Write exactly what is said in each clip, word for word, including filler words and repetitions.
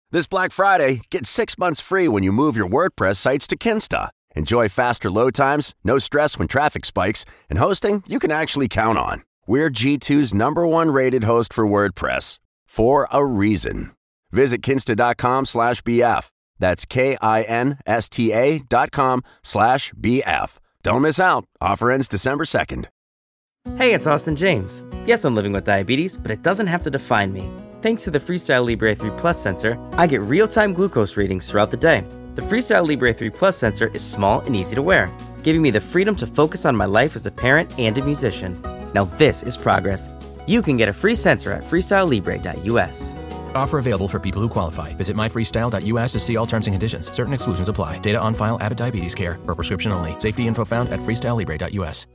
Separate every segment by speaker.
Speaker 1: This Black Friday, get six months free when you move your WordPress sites to Kinsta. Enjoy faster load times, no stress when traffic spikes, and hosting you can actually count on. We're G two's number one rated host for WordPress, for a reason. Visit kinsta.com slash BF. That's K-I-N-S-T-A dot com slash B-F. Don't miss out. Offer ends December second.
Speaker 2: Hey, it's Austin James. Yes, I'm living with diabetes, but it doesn't have to define me. Thanks to the Freestyle Libre three Plus sensor, I get real-time glucose readings throughout the day. The Freestyle Libre three Plus sensor is small and easy to wear, giving me the freedom to focus on my life as a parent and a musician. Now this is progress. You can get a free sensor at freestyle libre dot U S.
Speaker 3: Offer available for people who qualify. Visit my freestyle dot U S to see all terms and conditions. Certain exclusions apply. Data on file. Abbott Diabetes Care. Per prescription only. Safety info found at freestyle libre dot U S.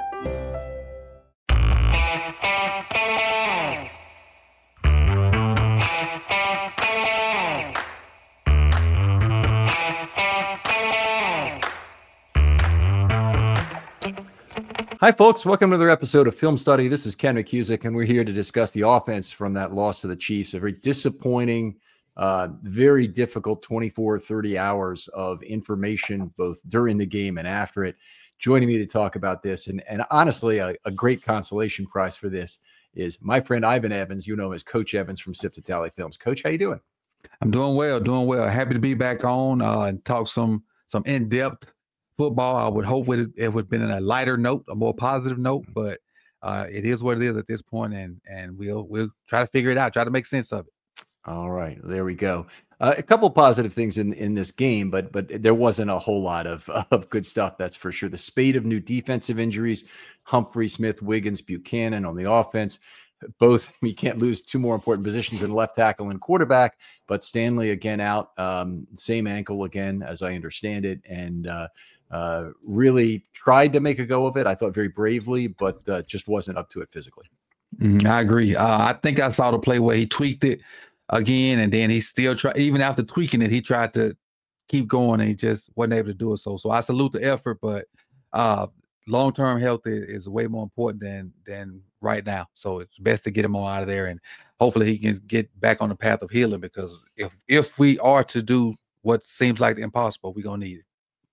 Speaker 4: Hi, folks. Welcome to another episode of Film Study. This is Ken McCusick, and we're here to discuss the offense from that loss to the Chiefs. A very disappointing, uh, very difficult twenty-four, thirty hours of information, both during the game and after it. Joining me to talk about this, and, and honestly, a, a great consolation prize for this is my friend Ivan Evans. You know him as Coach Evans from Sip to Tally Films. Coach, how you doing?
Speaker 5: I'm doing well, doing well. Happy to be back on uh, and talk some some in-depth football. I would hope it, it would have been in a lighter note, a more positive note, but uh, it is what it is at this point, and and we'll we'll try to figure it out, try to make sense of it.
Speaker 4: All right, there we go. Uh, a couple positive things in, in this game, but but there wasn't a whole lot of, of good stuff, that's for sure. The spate of new defensive injuries, Humphrey, Smith, Wiggins, Buchanan on the offense. Both, you can't lose two more important positions in left tackle and quarterback, but Stanley again out, um, same ankle again, as I understand it, and uh, uh, really tried to make a go of it. I thought very bravely, but uh, just wasn't up to it physically.
Speaker 5: Mm, I agree. Uh, I think I saw the play where he tweaked it again, and then he still tried, even after tweaking it, he tried to keep going, and he just wasn't able to do it. So, so I salute the effort, but uh, long-term health is, is way more important than than right now. So it's best to get him on out of there, and hopefully he can get back on the path of healing, because if if we are to do what seems like impossible, we're going to need it.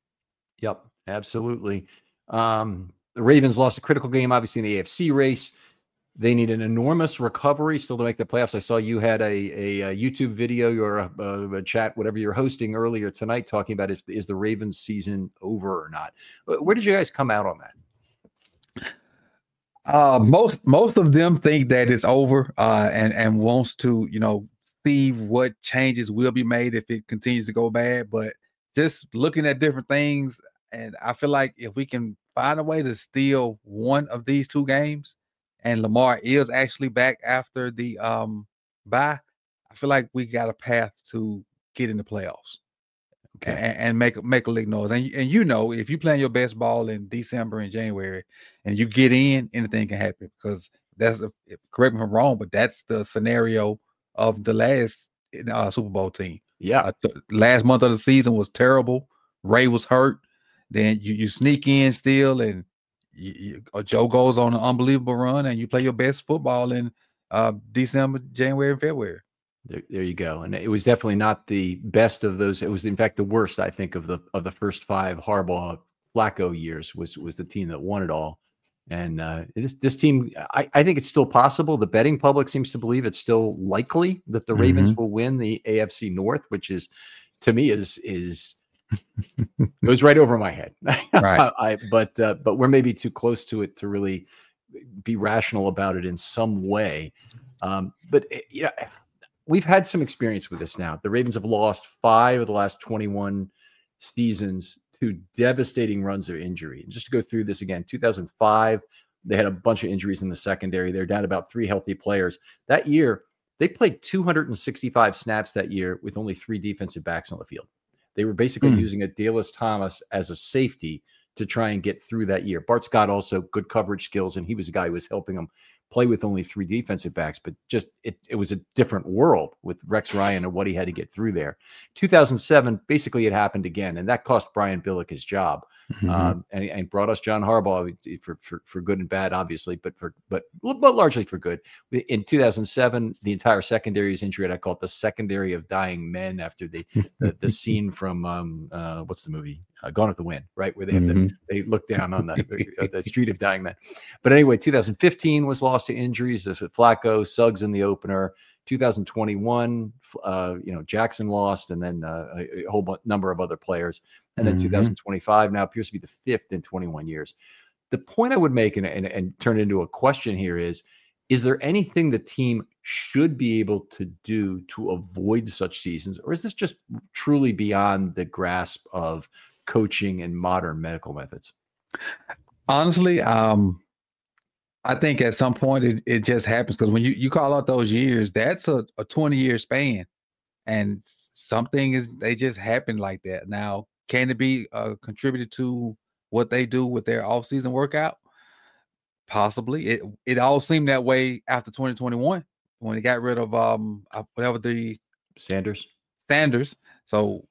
Speaker 4: Yep, absolutely. Um, the Ravens lost a critical game, obviously, in the A F C race. They need an enormous recovery still to make the playoffs. I saw you had a, a, a YouTube video or a, a, a chat, whatever you're hosting earlier tonight, talking about is, is the Ravens season over or not? Where did you guys come out on that?
Speaker 5: Uh, most most of them think that it's over, uh, and and wants to, you know, see what changes will be made if it continues to go bad. But just looking at different things, and I feel like if we can find a way to steal one of these two games, and Lamar is actually back after the um bye, I feel like we got a path to get in the playoffs. Okay, and, and make make a league noise. And and you know, if you playing your best ball in December and January, and you get in, anything can happen, because that's a, correct me if I'm wrong, but that's the scenario of the last uh, Super Bowl team.
Speaker 4: Yeah,
Speaker 5: uh, th- last month of the season was terrible. Ray was hurt. Then you you sneak in still, and you, you, uh, Joe goes on an unbelievable run, and you play your best football in uh, December, January, and February.
Speaker 4: There, there you go. And it was definitely not the best of those. It was, in fact, the worst, I think, of the of the first five Harbaugh Flacco years was was the team that won it all. And uh, this this team, I, I think it's still possible. The betting public seems to believe it's still likely that the Ravens mm-hmm. will win the A F C North, which is, to me, is is goes right over my head.
Speaker 5: Right.
Speaker 4: I, but uh, but we're maybe too close to it to really be rational about it in some way. Um, but yeah. We've had some experience with this now. The Ravens have lost five of the last twenty-one seasons to devastating runs of injury. And just to go through this again, two thousand five, they had a bunch of injuries in the secondary. They're down about three healthy players. That year, they played two hundred sixty-five snaps that year with only three defensive backs on the field. They were basically mm. using a Dallas Thomas as a safety to try and get through that year. Bart Scott also good coverage skills, and he was a guy who was helping them play with only three defensive backs, but just it, it was a different world with Rex Ryan and what he had to get through there. two thousand seven, basically it happened again, and that cost Brian Billick his job, mm-hmm. um, and, and brought us John Harbaugh for, for, for good and bad, obviously, but for but, but largely for good. In two thousand seven, the entire secondary is injured. I call it the secondary of dying men after the the, the scene from um, uh, what's the movie? Uh, Gone with the Wind, right? Where they have mm-hmm. the, they look down on the, uh, the street of dying men. But anyway, two thousand fifteen was lost to injuries. This Flacco, Suggs in the opener. two thousand twenty-one, uh, you know, Jackson lost, and then uh, a, a whole b- number of other players. And then mm-hmm. two thousand twenty-five now appears to be the fifth in twenty-one years. The point I would make and, and, and turn into a question here is, is there anything the team should be able to do to avoid such seasons? Or is this just truly beyond the grasp of coaching and modern medical methods?
Speaker 5: Honestly, um, I think at some point it, it just happens, because when you, you call out those years, that's a, a twenty year span, and something is, they just happen like that. Now, can it be uh, contributed to what they do with their offseason workout? Possibly. It it all seemed that way after twenty twenty-one when they got rid of um whatever the
Speaker 4: Sanders.
Speaker 5: Sanders. So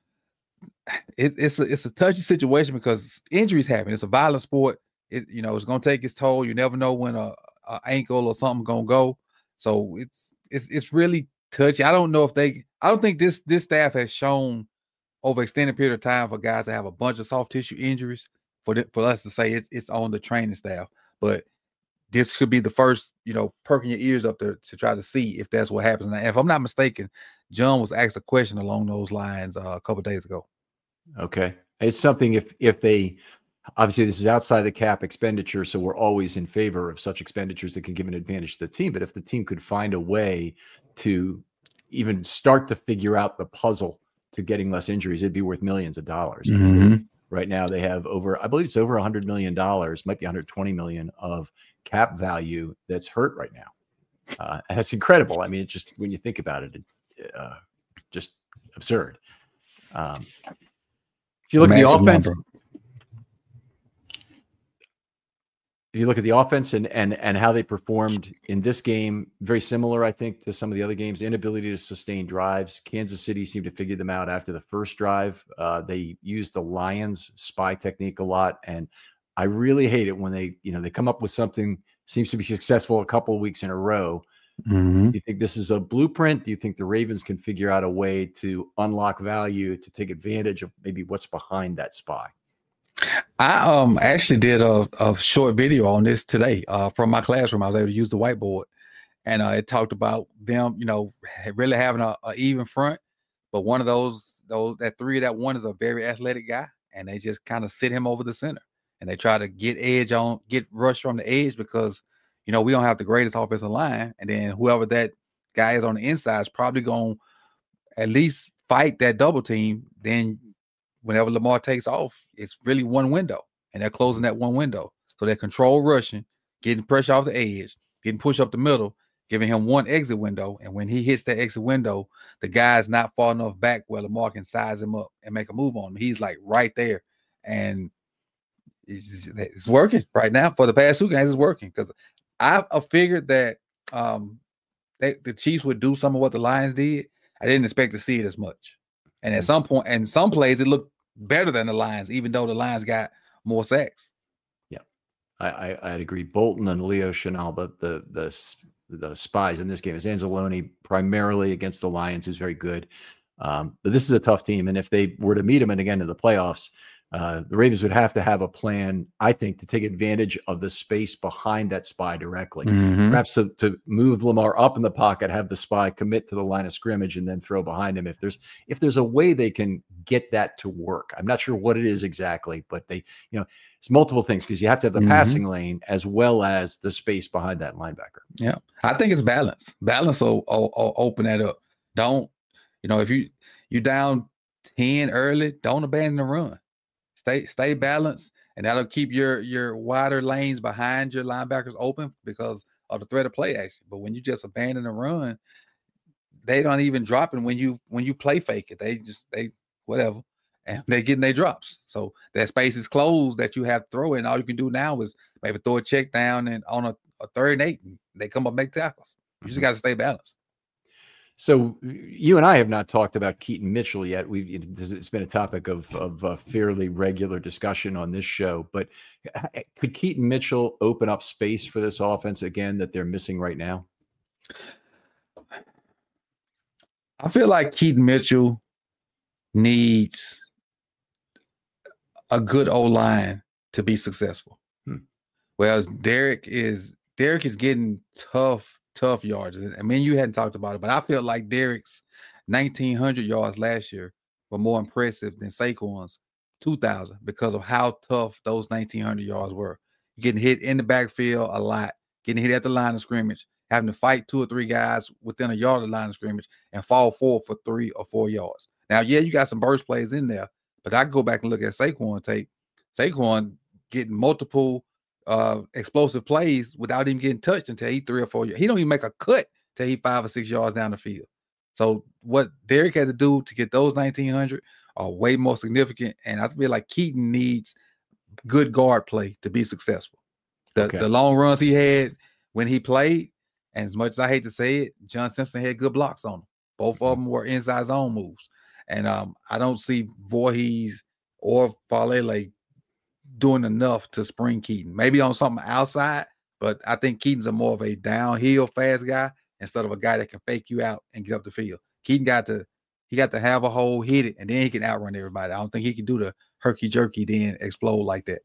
Speaker 5: it, it's a it's a touchy situation because injuries happen. It's a violent sport. It you know it's gonna take its toll. You never know when a, a ankle or something gonna go. So it's it's it's really touchy. I don't know if they. I don't think this this staff has shown over extended period of time for guys to have a bunch of soft tissue injuries for the, for us to say it's it's on the training staff. But this could be the first, you know, perking your ears up to to try to see if that's what happens. And if I'm not mistaken, John was asked a question along those lines uh, a couple of days ago.
Speaker 4: Okay. It's something if if they obviously this is outside the cap expenditure, so we're always in favor of such expenditures that can give an advantage to the team. But if the team could find a way to even start to figure out the puzzle to getting less injuries, it'd be worth millions of dollars.
Speaker 5: Mm-hmm.
Speaker 4: Right now they have over, I believe it's over one hundred million dollars, might be one hundred twenty million dollars of cap value that's hurt right now. Uh, and that's incredible. I mean, it's just, when you think about it, it uh, just absurd. Um, if you look Massive at the offense, number. if you look at the offense and and and how they performed in this game, very similar, I think, to some of the other games. Inability to sustain drives. Kansas City seemed to figure them out after the first drive. Uh, they used the Lions spy technique a lot, and I really hate it when they, you know, they come up with something seems to be successful a couple of weeks in a row.
Speaker 5: Mm-hmm.
Speaker 4: Do you think this is a blueprint? Do you think the Ravens can figure out a way to unlock value to take advantage of maybe what's behind that spy?
Speaker 5: I um actually did a, a short video on this today uh, from my classroom. I was able to use the whiteboard, and uh, it talked about them, you know, really having a, a even front, but one of those those that three that one is a very athletic guy, and they just kind of sit him over the center, and they try to get edge on, get rush from the edge because, you know, we don't have the greatest offensive line, and then whoever that guy is on the inside is probably going to at least fight that double team. Then whenever Lamar takes off, it's really one window, and they're closing that one window. So they control rushing, getting pressure off the edge, getting push up the middle, giving him one exit window. And when he hits that exit window, the guy's not far enough back where Lamar can size him up and make a move on him. He's like right there. And it's, it's working right now. For the past two games, it's working because I, I figured that um, they, the Chiefs would do some of what the Lions did. I didn't expect to see it as much. And at some point, and some plays, it looked better than the Lions, even though the Lions got more sacks.
Speaker 4: Yeah, I, I I'd agree. Bolton and Leo Chenal, the the the the spies in this game, is Anzalone primarily against the Lions, who's very good. Um, but this is a tough team, and if they were to meet them and again in the playoffs, uh, the Ravens would have to have a plan, I think, to take advantage of the space behind that spy directly.
Speaker 5: Mm-hmm.
Speaker 4: Perhaps to, to move Lamar up in the pocket, have the spy commit to the line of scrimmage, and then throw behind him. If there's if there's a way they can get that to work, I'm not sure what it is exactly, but they, you know, it's multiple things because you have to have the mm-hmm. passing lane as well as the space behind that linebacker.
Speaker 5: Yeah, I think it's balance. Balance will, will, will open that up. Don't, you know, if you you down ten early, don't abandon the run. Stay stay balanced, and that'll keep your your wider lanes behind your linebackers open because of the threat of play action. But when you just abandon the run, they don't even drop it when you when you play fake it. They just they whatever, and they're getting their drops. So that space is closed that you have to throw in. All you can do now is maybe throw a check down and on a a third and eight, and they come up and make tackles. You just got to stay balanced.
Speaker 4: So you and I have not talked about Keaton Mitchell yet. We've it's been a topic of of uh, fairly regular discussion on this show. But could Keaton Mitchell open up space for this offense again that they're missing right now?
Speaker 5: I feel like Keaton Mitchell needs a good O-line to be successful. Hmm. Whereas Derek is Derek is getting tough. Tough yards. I mean, you hadn't talked about it, but I feel like Derek's nineteen hundred yards last year were more impressive than Saquon's two thousand because of how tough those nineteen hundred yards were. Getting hit in the backfield a lot, getting hit at the line of scrimmage, having to fight two or three guys within a yard of the line of scrimmage and fall forward for three or four yards. Now, yeah, you got some burst plays in there, but I go back and look at Saquon tape. Saquon getting multiple Uh, explosive plays without even getting touched until he three or four yards. He don't even make a cut till he five or six yards down the field. So what Derek had to do to get those nineteen hundred are way more significant. And I feel like Keaton needs good guard play to be successful. The, okay. the long runs he had when he played, and as much as I hate to say it, John Simpson had good blocks on him. Both of them were inside zone moves. And um, I don't see Voorhees or Falele doing enough to spring Keaton. Maybe on something outside, but I think Keaton's a more of a downhill fast guy instead of a guy that can fake you out and get up the field. Keaton got to he got to have a hole, hit it, and then he can outrun everybody. I don't think he can do the herky jerky then explode like that.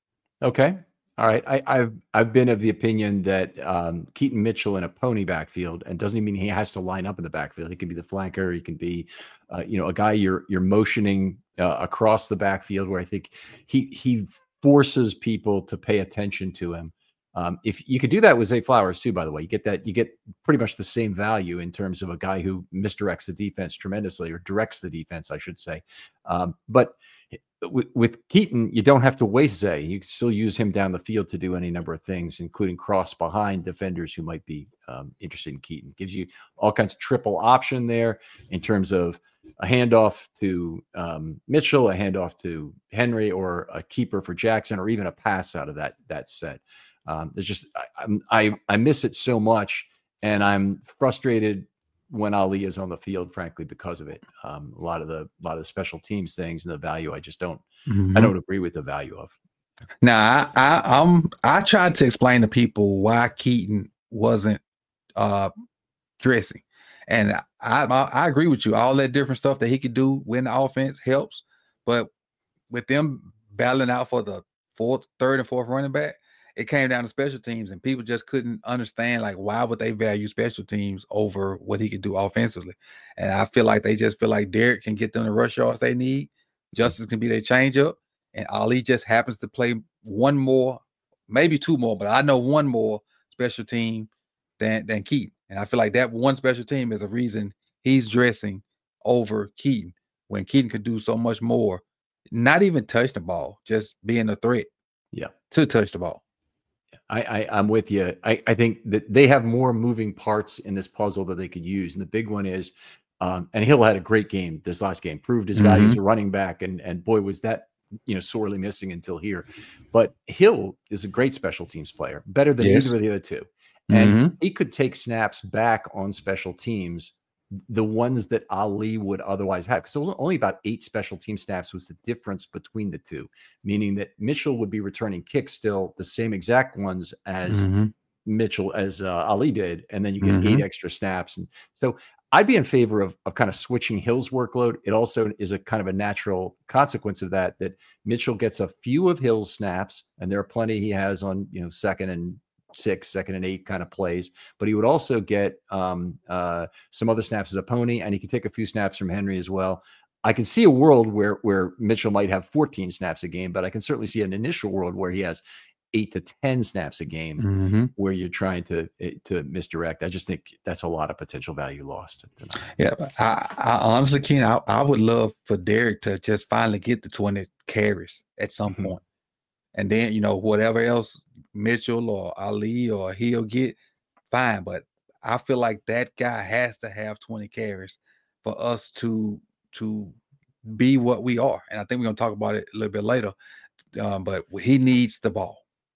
Speaker 4: Okay. All right. I, I've I've been of the opinion that um, Keaton Mitchell in a pony backfield, and doesn't mean he has to line up in the backfield. He can be the flanker. He can be, uh, you know, a guy you're you're motioning uh, across the backfield, where I think he he forces people to pay attention to him. Um, if you could do that with Zay Flowers too, by the way, you get that you get pretty much the same value in terms of a guy who misdirects the defense tremendously, or directs the defense, I should say. Um, but with, with Keaton, you don't have to waste Zay. You can still use him down the field to do any number of things, including cross behind defenders who might be um, interested in Keaton. Gives you all kinds of triple option there in terms of a handoff to um, Mitchell, a handoff to Henry, or a keeper for Jackson, or even a pass out of that that set. Um, there's just I, I I miss it so much, and I'm frustrated when Ali is on the field, frankly, because of it. Um, a lot of the a lot of the special teams things and the value, I just don't mm-hmm. I don't agree with the value of.
Speaker 5: Now, I I um I tried to explain to people why Keaton wasn't uh, dressing, and I, I I agree with you. All that different stuff that he could do when the offense helps, but with them battling out for the fourth, third, and fourth running back, it came down to special teams, and people just couldn't understand, like, why would they value special teams over what he could do offensively? And I feel like they just feel like Derek can get them the rush yards they need. Justice can be their changeup, and Ali just happens to play one more, maybe two more, but I know one more special team than than Keaton. And I feel like that one special team is a reason he's dressing over Keaton, when Keaton could do so much more, not even touch the ball, just being a threat
Speaker 4: yeah.
Speaker 5: to touch the ball.
Speaker 4: I, I, I'm with you. I, I think that they have more moving parts in this puzzle that they could use. And the big one is, um, and Hill had a great game this last game, proved his mm-hmm. value to running back. And, and boy, was that, you know, sorely missing until here. But Hill is a great special teams player, better than yes. either of the other two. And mm-hmm. he could take snaps back on special teams, the ones that Ali would otherwise have. Because only about eight special team snaps was the difference between the two, meaning that Mitchell would be returning kicks still the same exact ones as mm-hmm. Mitchell, as uh, Ali did. And then you get mm-hmm. eight extra snaps. And so I'd be in favor of, of kind of switching Hill's workload. It also is a kind of a natural consequence of that, that Mitchell gets a few of Hill's snaps, and there are plenty he has on, you know, second and six, second and eight kind of plays, but he would also get um, uh, some other snaps as a pony, and he could take a few snaps from Henry as well. I can see a world where where Mitchell might have fourteen snaps a game, but I can certainly see an initial world where he has eight to ten snaps a game, mm-hmm. where you're trying to to misdirect. I just think that's a lot of potential value lost tonight.
Speaker 5: Yeah, I, I honestly, Ken, I, I would love for Derek to just finally get the twenty carries at some mm-hmm. point. And then, you know, whatever else Mitchell or Ali or he'll get, fine. But I feel like that guy has to have twenty carries for us to to be what we are. And I think we're going to talk about it a little bit later. Um, but he needs the ball.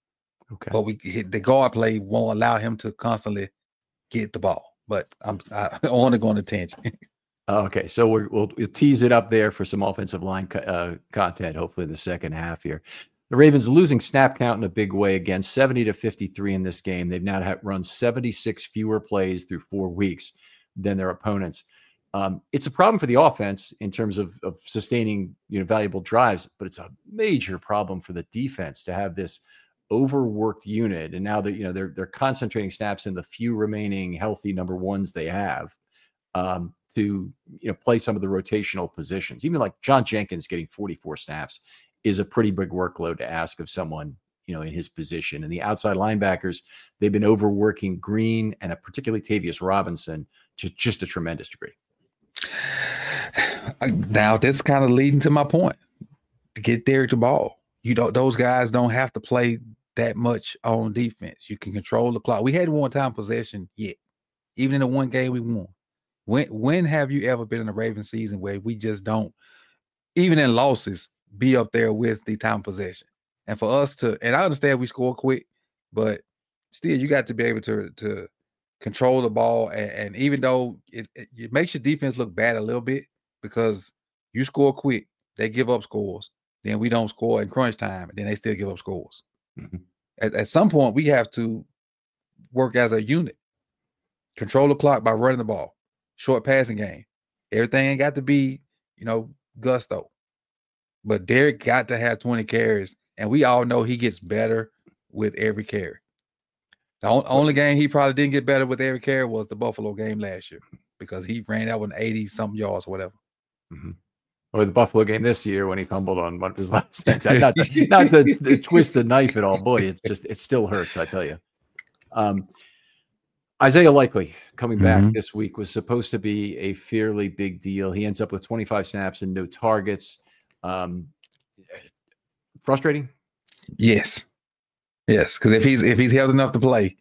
Speaker 4: Okay.
Speaker 5: But we the guard play won't allow him to constantly get the ball. But I'm I, I want to go on a tangent.
Speaker 4: Okay, so we're, we'll, we'll tease it up there for some offensive line co- uh, content, hopefully in the second half here. The Ravens losing snap count in a big way again, seventy to fifty-three in this game. They've now had run seventy-six fewer plays through four weeks than their opponents. Um, it's a problem for the offense in terms of, of sustaining, you know, valuable drives, but it's a major problem for the defense to have this overworked unit. And now that, you know, they're they're concentrating snaps in the few remaining healthy number ones they have, um, to, you know, play some of the rotational positions. Even like John Jenkins getting forty-four snaps is a pretty big workload to ask of someone, you know, in his position. And the outside linebackers, they've been overworking Green and a particularly Tavius Robinson to just a tremendous degree.
Speaker 5: Now that's kind of leading to my point. To get Derek the ball, you don't; those guys don't have to play that much on defense. You can control the clock. We hadn't won time possession yet, even in the one game we won. When when have you ever been in a Ravens season where we just don't, even in losses, be up there with the time possession? And for us to, and I understand we score quick, but still you got to be able to to control the ball. And, and even though it, it, it makes your defense look bad a little bit because you score quick, they give up scores. Then we don't score in crunch time, and then they still give up scores. Mm-hmm. At, at some point, we have to work as a unit, control the clock by running the ball, short passing game. Everything ain't got to be, you know, gusto. But Derek got to have twenty carries, and we all know he gets better with every carry. The on, only game he probably didn't get better with every carry was the Buffalo game last year because he ran out with eighty-something yards or whatever.
Speaker 4: Mm-hmm. Or the Buffalo game this year when he fumbled on one of his last things. Not to, not to, to twist the knife at all. Boy, it's just, it still hurts, I tell you. Um, Isaiah Likely coming back mm-hmm. this week was supposed to be a fairly big deal. He ends up with twenty-five snaps and no targets. Um, frustrating?
Speaker 5: Yes. Yes, because if he's if he's healthy enough to play,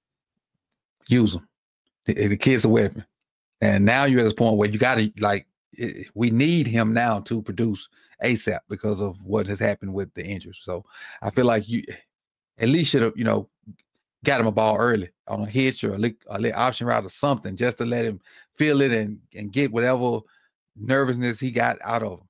Speaker 5: use him. The, the kid's a weapon. And now you're at this point where you got to, like, it, we need him now to produce ASAP because of what has happened with the injuries. So I feel like you at least should have, you know, got him a ball early on a hitch or a lit, a lit option route or something just to let him feel it and, and get whatever nervousness he got out of him.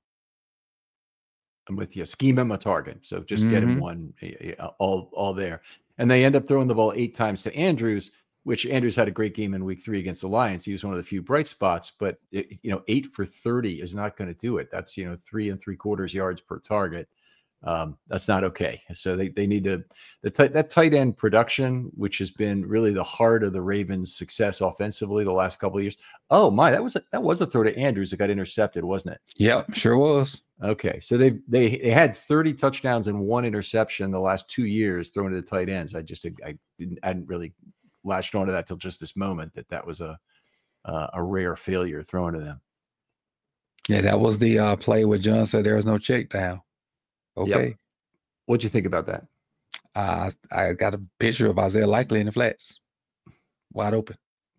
Speaker 4: I'm with you. Scheme him a target. So just mm-hmm. get him one, all, all there. And they end up throwing the ball eight times to Andrews, which Andrews had a great game in week three against the Lions. He was one of the few bright spots, but it, you know, eight for thirty is not going to do it. That's, you know, three and three quarters yards per target. Um, that's not okay. So they, they need to, the t- that tight end production, which has been really the heart of the Ravens' success offensively the last couple of years. Oh my, that was a, that was a throw to Andrews that got intercepted, wasn't it?
Speaker 5: Yep, sure was.
Speaker 4: Okay, so they they they had thirty touchdowns and one interception the last two years thrown to the tight ends. I just I didn't I hadn't really latched onto that till just this moment that that was a uh, a rare failure thrown to them.
Speaker 5: Yeah, that was the uh, play where John said there was no check down. Okay,
Speaker 4: yep. What'd you think about that?
Speaker 5: Uh, I got a picture of Isaiah Likely in the flats, wide open,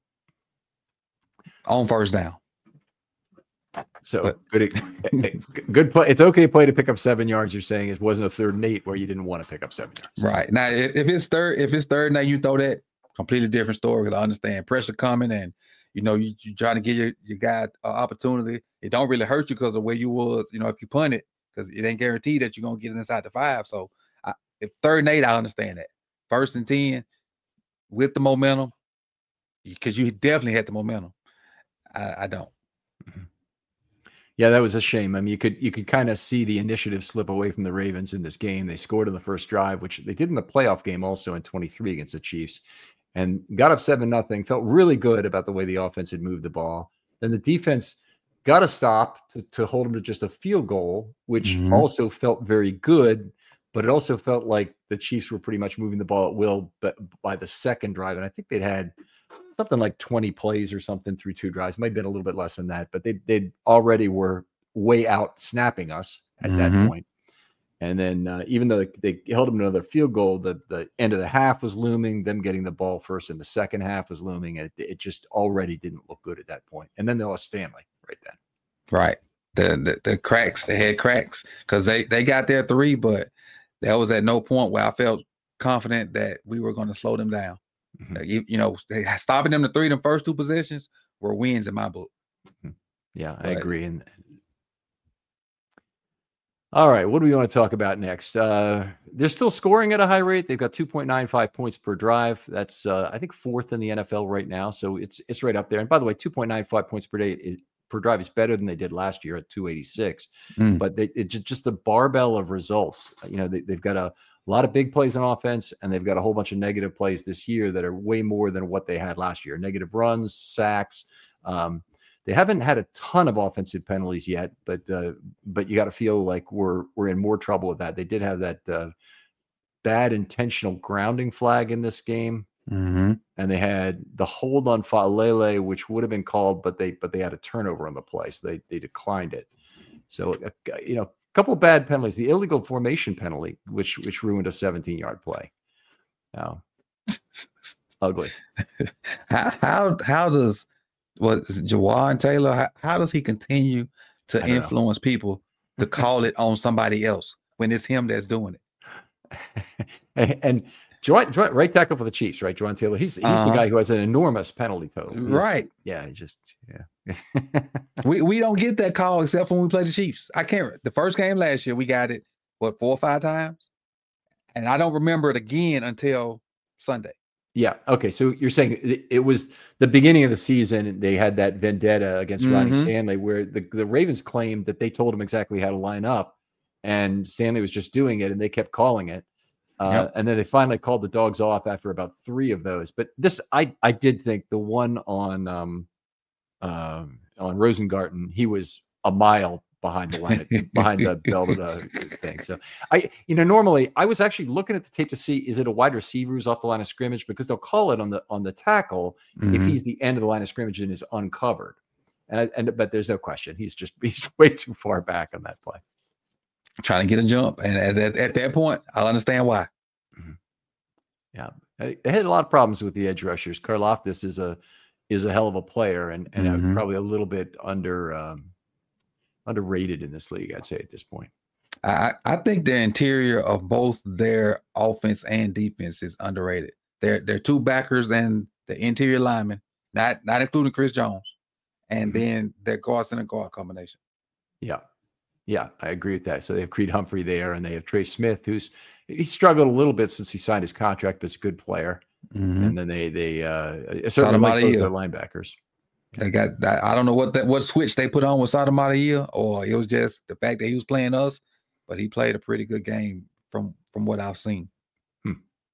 Speaker 5: on first down.
Speaker 4: So but, good, good play. It's okay to play to pick up seven yards. You're saying it wasn't a third and eight where you didn't want to pick up seven yards.
Speaker 5: Right. Now, if it's third, if it's third now you throw that, completely different story. Because I understand pressure coming and, you know, you, you're trying to give your, your guy an opportunity. It don't really hurt you because of where you was, you know, if you punt it, because it ain't guaranteed that you're going to get inside the five. So I, if third and eight, I understand that. First and ten with the momentum, because you definitely had the momentum. I, I don't.
Speaker 4: Mm-hmm. Yeah, that was a shame. I mean, you could you could kind of see the initiative slip away from the Ravens in this game. They scored in the first drive, which they did in the playoff game also in twenty-three against the Chiefs, and got up seven nothing. Felt really good about the way the offense had moved the ball. Then the defense got a stop to, to hold them to just a field goal, which mm-hmm. also felt very good, but it also felt like the Chiefs were pretty much moving the ball at will but by the second drive. And I think they'd had something like twenty plays or something through two drives. Might have been a little bit less than that, but they they already were way out snapping us at mm-hmm. that point. And then uh, even though they held them to another field goal, the, the end of the half was looming. Them getting the ball first in the second half was looming. And it, it just already didn't look good at that point. And then they lost Stanley right then.
Speaker 5: Right. The the, the cracks, they had cracks because they, they got their three, but that was at no point where I felt confident that we were going to slow them down.
Speaker 4: Mm-hmm.
Speaker 5: Uh, you, you know, they, stopping them to three, them first two possessions were wins in my book.
Speaker 4: Yeah,
Speaker 5: but,
Speaker 4: I agree. And all right, what do we want to talk about next? Uh, they're still scoring at a high rate. They've got two point nine five points per drive. That's uh, I think fourth in the N F L right now. So it's it's right up there. And by the way, two point nine five points per day is per drive is better than they did last year at two eighty-six. Mm. But they, it's just the barbell of results. You know, they, they've got a lot of big plays on offense, and they've got a whole bunch of negative plays this year that are way more than what they had last year. Negative runs, sacks. Um, They haven't had a ton of offensive penalties yet, but uh, but you got to feel like we're we're in more trouble with that. They did have that uh, bad intentional grounding flag in this game,
Speaker 5: mm-hmm.
Speaker 4: and they had the hold on Faalele, which would have been called, but they but they had a turnover on the play, so they they declined it. So uh, you know, a couple of bad penalties. The illegal formation penalty, which which ruined a seventeen yard play. Now, ugly.
Speaker 5: how how how does What is it, Jawaan Taylor? How, how does he continue to influence know. people to call it on somebody else when it's him that's doing it?
Speaker 4: and Jawaan, Jawaan, right tackle for the Chiefs, right? Jawaan Taylor. He's he's uh-huh. the guy who has an enormous penalty total. He's,
Speaker 5: right.
Speaker 4: Yeah. He's just yeah.
Speaker 5: we we don't get that call except when we play the Chiefs. I can't. The first game last year we got it what four or five times, and I don't remember it again until Sunday.
Speaker 4: Yeah. Okay. So you're saying it, it was the beginning of the season. They had that vendetta against mm-hmm. Ronnie Stanley, where the, the Ravens claimed that they told him exactly how to line up, and Stanley was just doing it, and they kept calling it. Uh, yep. And then they finally called the dogs off after about three of those. But this, I, I did think the one on, um, uh, on Rosengarten, he was a mile behind the line, of, behind the belt of the thing. So I, you know, normally I was actually looking at the tape to see, is it a wide receiver who's off the line of scrimmage? Because they'll call it on the, on the tackle mm-hmm. if he's the end of the line of scrimmage and is uncovered. And, I, and, but there's no question. He's just, he's way too far back on that play.
Speaker 5: Trying to get a jump. And at, at, at that point, I'll understand why.
Speaker 4: Mm-hmm. Yeah. I, I had a lot of problems with the edge rushers. Karlaftis is a, is a hell of a player and, and mm-hmm. probably a little bit under, um, underrated in this league, I'd say at this point.
Speaker 5: I, I think the interior of both their offense and defense is underrated. They're they're two backers and the interior linemen, not not including Chris Jones, and mm-hmm. then their guard center guard combination.
Speaker 4: Yeah, yeah, I agree with that. So they have Creed Humphrey there, and they have Trey Smith, who's he struggled a little bit since he signed his contract, but he's a good player. Mm-hmm. And then they they uh, certainly like both their linebackers.
Speaker 5: They got, I don't know what that what switch they put on with Sotomayor, or it was just the fact that he was playing us, but he played a pretty good game from from what I've seen.
Speaker 4: Hmm.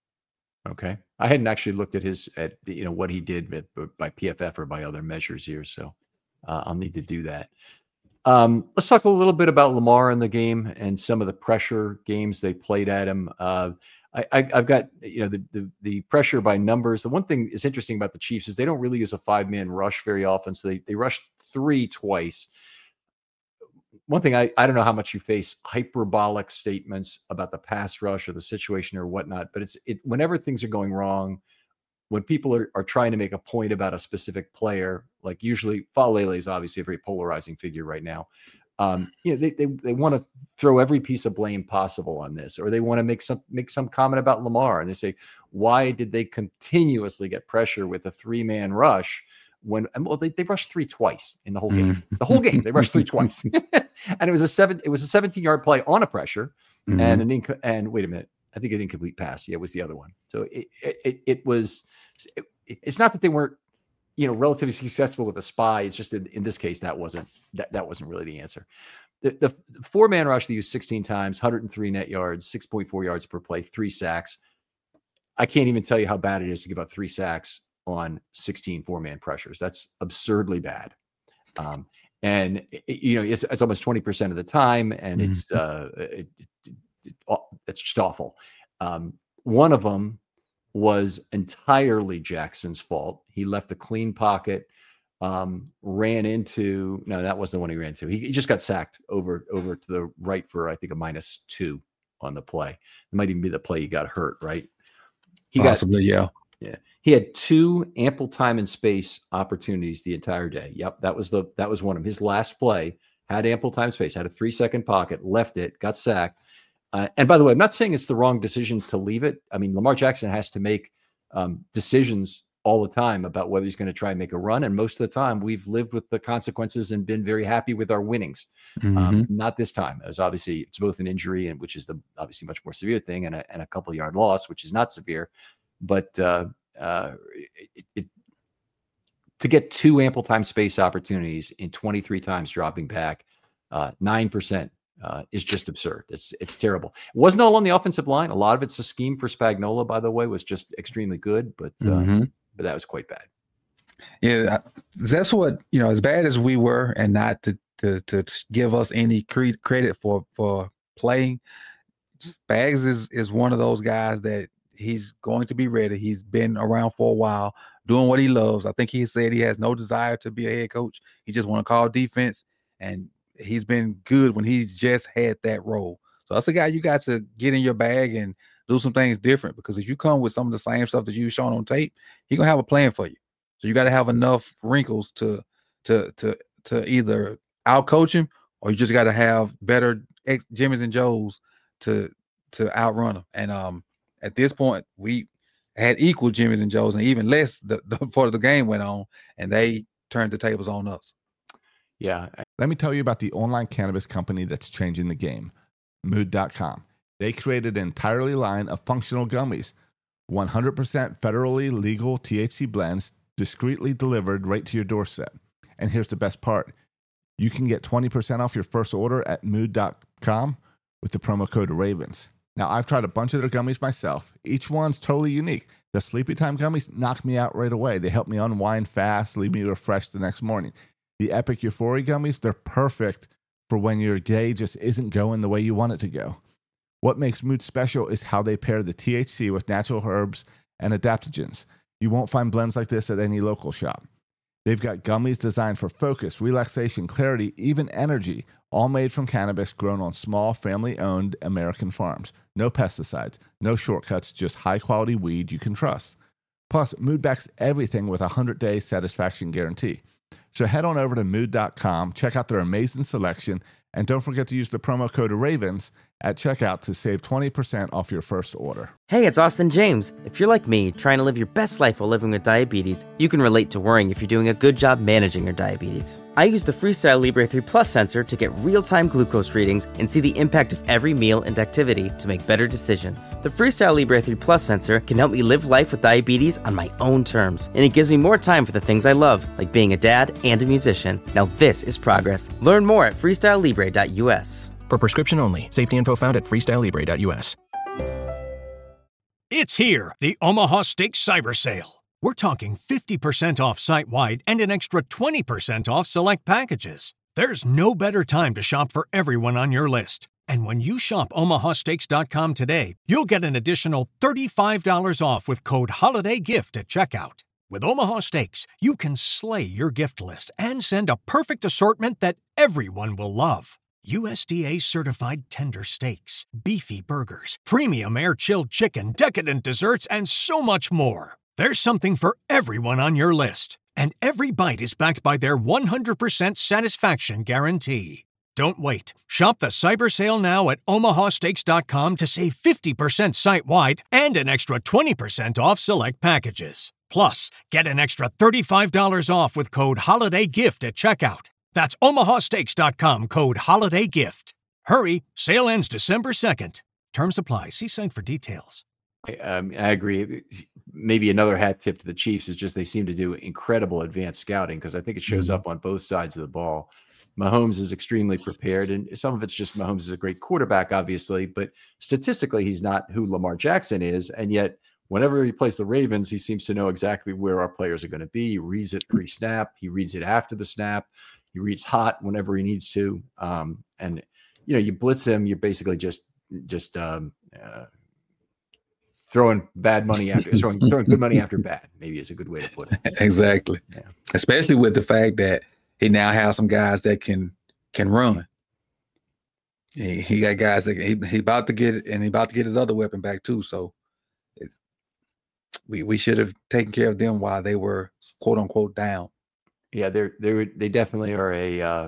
Speaker 4: Okay, I hadn't actually looked at his at you know what he did at, by P F F or by other measures here, so uh, I'll need to do that. Um, let's talk a little bit about Lamar in the game and some of the pressure games they played at him. Uh, I, I, I've got, you know, the, the the pressure by numbers. The one thing is interesting about the Chiefs is they don't really use a five-man rush very often. So they, they rushed three twice. One thing, I, I don't know how much you face hyperbolic statements about the pass rush or the situation or whatnot, but it's it whenever things are going wrong, when people are, are trying to make a point about a specific player, like usually Faalele is obviously a very polarizing figure right now. Um, you know, they they they want to throw every piece of blame possible on this, or they want to make some make some comment about Lamar, and they say, why did they continuously get pressure with a three man rush when well they, they rushed three twice in the whole game, mm-hmm. the whole game they rushed three twice, and it was a seven it was a seventeen yard play on a pressure, mm-hmm. and an inc- and wait a minute, I think an incomplete pass, yeah, it was the other one. So it it it was it, it's not that they weren't, you know, relatively successful with a spy. It's just in, in this case, that wasn't, that, that wasn't really the answer. The, the four man rush, they used sixteen times, one hundred three net yards, six point four yards per play, three sacks. I can't even tell you how bad it is to give up three sacks on sixteen four man pressures. That's absurdly bad. Um, and it, you know, it's, it's almost twenty percent of the time. And mm-hmm. it's, uh, it, it, it, it's just awful. Um, one of them was entirely Jackson's fault. He left a clean pocket, um, ran into, no, that wasn't the one he ran into. He, he just got sacked over, over to the right for, I think, a minus two on the play. It might even be the play he got hurt, right? He
Speaker 5: Possibly,
Speaker 4: got,
Speaker 5: yeah.
Speaker 4: Yeah. He had two ample time and space opportunities the entire day. Yep. That was the, that was one of his last play, had ample time space, had a three second pocket, left it, got sacked. Uh, and by the way, I'm not saying it's the wrong decision to leave it. I mean, Lamar Jackson has to make um, decisions all the time about whether he's going to try and make a run. And most of the time we've lived with the consequences and been very happy with our winnings. Mm-hmm. Um, not this time, as obviously it's both an injury, and which is the obviously much more severe thing, and a, and a couple yard loss, which is not severe. But uh, uh, it, it, to get two ample time space opportunities in twenty-three times dropping back, uh, nine percent uh, is just absurd. It's it's terrible. It wasn't all on the offensive line. A lot of it's a scheme for Spagnuolo, by the way, was just extremely good, but uh, mm-hmm. but that was quite bad.
Speaker 5: Yeah, that's what, you know, as bad as we were, and not to to to give us any cre- credit for for playing, Spags is is one of those guys that he's going to be ready. He's been around for a while, doing what he loves. I think he said he has no desire to be a head coach. He just want to call defense, and he's been good when he's just had that role. So that's a guy you got to get in your bag and do some things different, because if you come with some of the same stuff that you've shown on tape, he's gonna have a plan for you. So you got to have enough wrinkles to to to to either out-coach him, or you just got to have better Jimmys and Joes to to outrun him. And um, at this point, we had equal Jimmys and Joes, and even less the, the part of the game went on, and they turned the tables on us.
Speaker 4: Yeah.
Speaker 6: Let me tell you about the online cannabis company that's changing the game, mood dot com. They created an entirely line of functional gummies, one hundred percent federally legal T H C blends, discreetly delivered right to your doorstep. And here's the best part. You can get twenty percent off your first order at mood dot com with the promo code RAVENS. Now, I've tried a bunch of their gummies myself. Each one's totally unique. The Sleepy Time gummies knock me out right away. They help me unwind fast, leave me refreshed the next morning. The Epic Euphoria gummies, they're perfect for when your day just isn't going the way you want it to go. What makes Mood special is how they pair the T H C with natural herbs and adaptogens. You won't find blends like this at any local shop. They've got gummies designed for focus, relaxation, clarity, even energy, all made from cannabis grown on small, family-owned American farms. No pesticides, no shortcuts, just high-quality weed you can trust. Plus, Mood backs everything with a hundred-day satisfaction guarantee. So head on over to mood dot com, check out their amazing selection, and don't forget to use the promo code RAVENS at checkout to save twenty percent off your first order.
Speaker 2: Hey, it's Austin James. If you're like me, trying to live your best life while living with diabetes, you can relate to worrying if you're doing a good job managing your diabetes. I use the Freestyle Libre three Plus sensor to get real-time glucose readings and see the impact of every meal and activity to make better decisions. The Freestyle Libre three Plus sensor can help me live life with diabetes on my own terms, and it gives me more time for the things I love, like being a dad and a musician. Now this is progress. Learn more at freestyle libre dot u s.
Speaker 3: For prescription only. Safety info found at freestyle libre dot u s.
Speaker 7: It's here, the Omaha Steaks Cyber Sale. We're talking fifty percent off site-wide and an extra twenty percent off select packages. There's no better time to shop for everyone on your list. And when you shop omaha steaks dot com today, you'll get an additional thirty-five dollars off with code HOLIDAYGIFT at checkout. With Omaha Steaks, you can slay your gift list and send a perfect assortment that everyone will love. U S D A-certified tender steaks, beefy burgers, premium air-chilled chicken, decadent desserts, and so much more. There's something for everyone on your list, and every bite is backed by their one hundred percent satisfaction guarantee. Don't wait. Shop the Cyber Sale now at omaha steaks dot com to save fifty percent site-wide and an extra twenty percent off select packages. Plus, get an extra thirty-five dollars off with code HOLIDAYGIFT at checkout. That's omaha steaks dot com, code HOLIDAYGIFT. Hurry, sale ends December second. Terms apply. See site for details.
Speaker 4: Um, I agree. Maybe another hat tip to the Chiefs is just they seem to do incredible advanced scouting, because I think it shows mm-hmm. up on both sides of the ball. Mahomes is extremely prepared, and some of it's just Mahomes is a great quarterback, obviously, but statistically he's not who Lamar Jackson is, and yet whenever he plays the Ravens, he seems to know exactly where our players are going to be. He reads it pre-snap. He reads it after the snap. He reads hot whenever he needs to. Um, and, you know, you blitz him, you're basically just just um, uh, throwing bad money after throwing, throwing good money after bad, maybe is a good way to put it.
Speaker 5: Exactly.
Speaker 4: Yeah. Especially
Speaker 5: with the fact that he now has some guys that can can run. He, he got guys that he he about to get it, and he about to get his other weapon back too. So it's, we we should have taken care of them while they were quote unquote down.
Speaker 4: Yeah, they're they they definitely are a uh,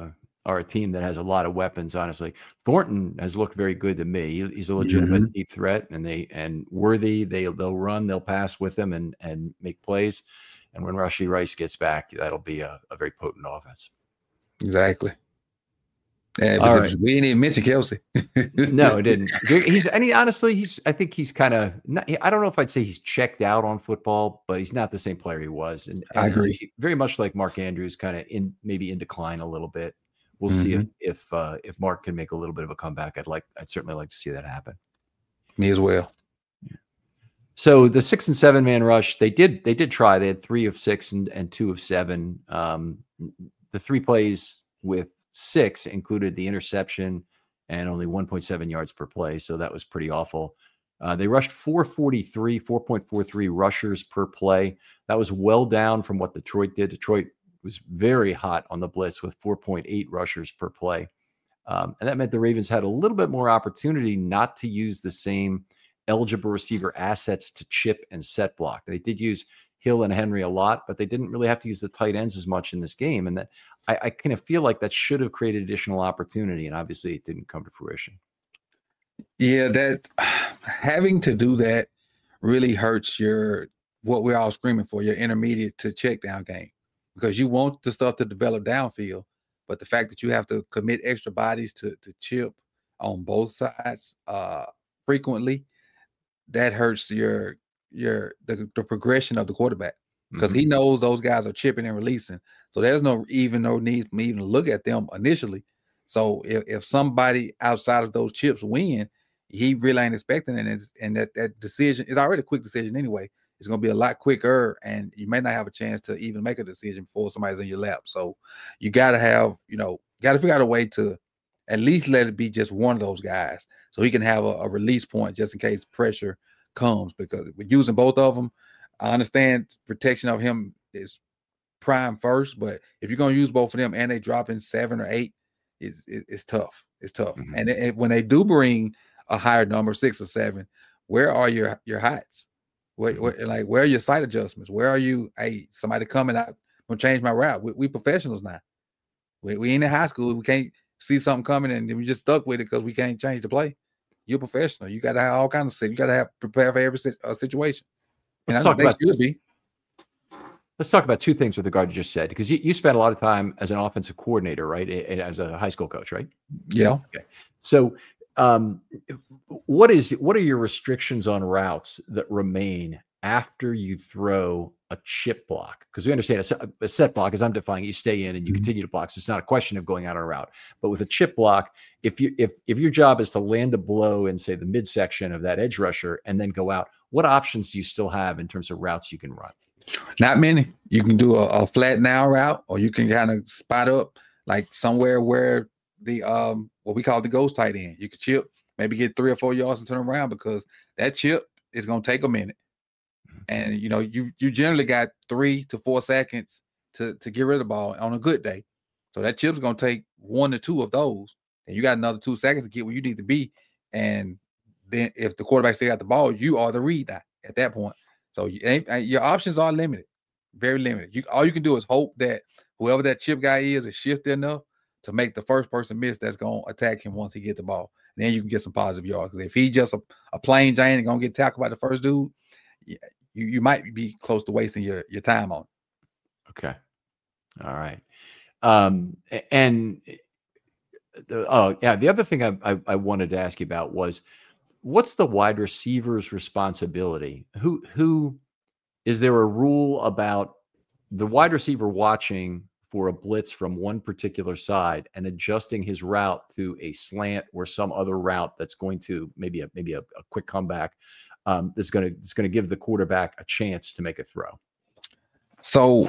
Speaker 4: are a team that has a lot of weapons. Honestly, Thornton has looked very good to me. He, he's a legitimate mm-hmm. deep threat, and they and Worthy they they'll run, they'll pass with him, and and make plays. And when Rashee Rice gets back, that'll be a, a very potent offense.
Speaker 5: Exactly. Yeah,
Speaker 4: All right.
Speaker 5: We didn't even mention Kelsey.
Speaker 4: No, it didn't. He's and he honestly, he's. I think he's kind of. I don't know if I'd say he's checked out on football, but he's not the same player he was. And, and
Speaker 5: I agree.
Speaker 4: Very much like Mark Andrews, kind of in maybe in decline a little bit. We'll mm-hmm. see if if uh, if Mark can make a little bit of a comeback. I'd like. I'd certainly like to see that happen.
Speaker 5: Me as well.
Speaker 4: Yeah. So the six and seven man rush, they did. They did try. They had three of six and, and two of seven. Um, the three plays with six included the interception and only one point seven yards per play. So that was pretty awful. Uh, they rushed four forty-three, four point four three rushers per play. That was well down from what Detroit did. Detroit was very hot on the blitz with four point eight rushers per play. Um, and that meant the Ravens had a little bit more opportunity not to use the same eligible receiver assets to chip and set block. They did use Hill and Henry a lot, but they didn't really have to use the tight ends as much in this game. And that I, I kind of feel like that should have created additional opportunity. And obviously it didn't come to fruition.
Speaker 5: Yeah, that having to do that really hurts your, what we're all screaming for, your intermediate to check down game, because you want the stuff to develop downfield. But the fact that you have to commit extra bodies to, to chip on both sides uh, frequently, that hurts your, your, the, the progression of the quarterback. Because mm-hmm. he knows those guys are chipping and releasing. So there's no even no need for me even to look at them initially. So if, if somebody outside of those chips win, he really ain't expecting it. And, and that, that decision is already a quick decision anyway. It's going to be a lot quicker, and you may not have a chance to even make a decision before somebody's in your lap. So you got to have, you know, got to figure out a way to at least let it be just one of those guys so he can have a, a release point just in case pressure comes. Because with using both of them, I understand protection of him is prime first, but if you're going to use both of them and they drop in seven or eight, it's, it's tough. It's tough. Mm-hmm. And it, when they do bring a higher number, six or seven, where are your, your heights? Where, where, like, where are your sight adjustments? Where are you? Hey, somebody coming out, gonna change my route. We, we professionals now. We, we ain't in high school. We can't see something coming and we just stuck with it because we can't change the play. You're a professional. You got to have all kinds of stuff. You got to have prepare for every uh, situation.
Speaker 4: Let's talk about be. Let's talk about two things with regard to just said, because you, you spent a lot of time as an offensive coordinator, right? As a high school coach, right?
Speaker 5: Yeah.
Speaker 4: Okay. So, um, what is what are your restrictions on routes that remain after you throw a chip block? Because we understand a set, a set block, as I'm defining, you stay in and you mm-hmm. continue to block. So it's not a question of going out on a route. But with a chip block, if you if if your job is to land a blow in, say, the midsection of that edge rusher and then go out, what options do you still have in terms of routes you can run?
Speaker 5: Not many. You can do a, a flat now route, or you can kind of spot up like somewhere where the um what we call the ghost tight end. You can chip, maybe get three or four yards and turn around, because that chip is going to take a minute. And, you know, you you generally got three to four seconds to, to get rid of the ball on a good day. So that chip's going to take one to two of those. And you got another two seconds to get where you need to be. And then if the quarterback still got the ball, you are the read at that point. So you, your options are limited, very limited. You All you can do is hope that whoever that chip guy is is shifty enough to make the first person miss that's going to attack him once he gets the ball. And then you can get some positive yards. Because if he just a, a plain Jane and going to get tackled by the first dude, yeah, You, you might be close to wasting your, your time on it.
Speaker 4: Okay. All right. Um, and the, oh yeah, the other thing I, I, I wanted to ask you about was, what's the wide receiver's responsibility? Who, who is there a rule about the wide receiver watching for a blitz from one particular side and adjusting his route to a slant or some other route that's going to maybe a, maybe a, a quick comeback? Um, that's going to it's going to give the quarterback a chance to make a throw.
Speaker 5: So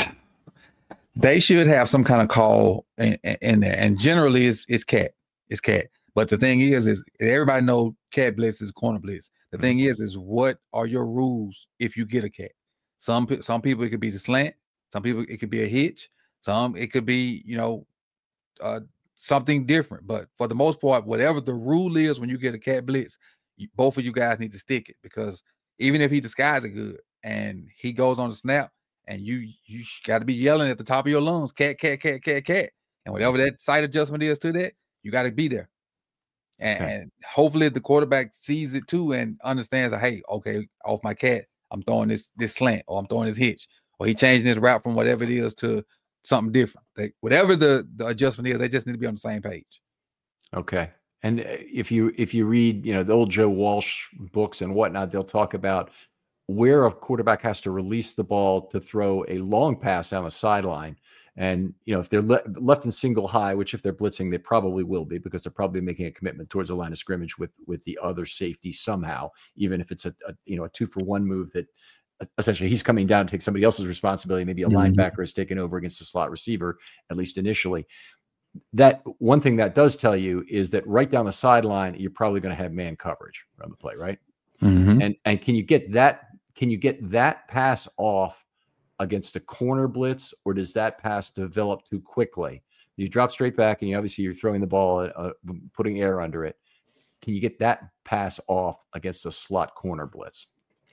Speaker 5: they should have some kind of call in, in there, and generally it's it's cat, it's cat. But the thing is, is everybody know cat blitz is corner blitz. The mm-hmm. thing is, is what are your rules if you get a cat? Some some people it could be the slant, some people it could be a hitch, some it could be you know uh, something different. But for the most part, whatever the rule is when you get a cat blitz, both of you guys need to stick it, because even if he disguises it good and he goes on the snap and you you got to be yelling at the top of your lungs, cat, cat, cat, cat, cat. And whatever that sight adjustment is to that, you got to be there. And,
Speaker 4: Okay.
Speaker 5: and hopefully the quarterback sees it too and understands that, hey, okay, off my cat, I'm throwing this this slant, or I'm throwing this hitch, or he changing his route from whatever it is to something different. They, whatever the, the adjustment is, they just need to be on the same page.
Speaker 4: Okay. And if you if you read, you know, the old Joe Walsh books and whatnot, they'll talk about where a quarterback has to release the ball to throw a long pass down the sideline. And, you know, if they're le- left in single high, which if they're blitzing, they probably will be, because they're probably making a commitment towards the line of scrimmage with with the other safety somehow, even if it's a, a you know a two for one move that essentially he's coming down to take somebody else's responsibility. Maybe a
Speaker 5: Mm-hmm.
Speaker 4: linebacker is taken over against the slot receiver, at least initially. That one thing that does tell you is that right down the sideline, you're probably going to have man coverage around the play, right?
Speaker 5: Mm-hmm.
Speaker 4: And and can you get that? Can you get that pass off against a corner blitz, or does that pass develop too quickly? You drop straight back, and you obviously you're throwing the ball, uh, putting air under it. Can you get that pass off against a slot corner blitz?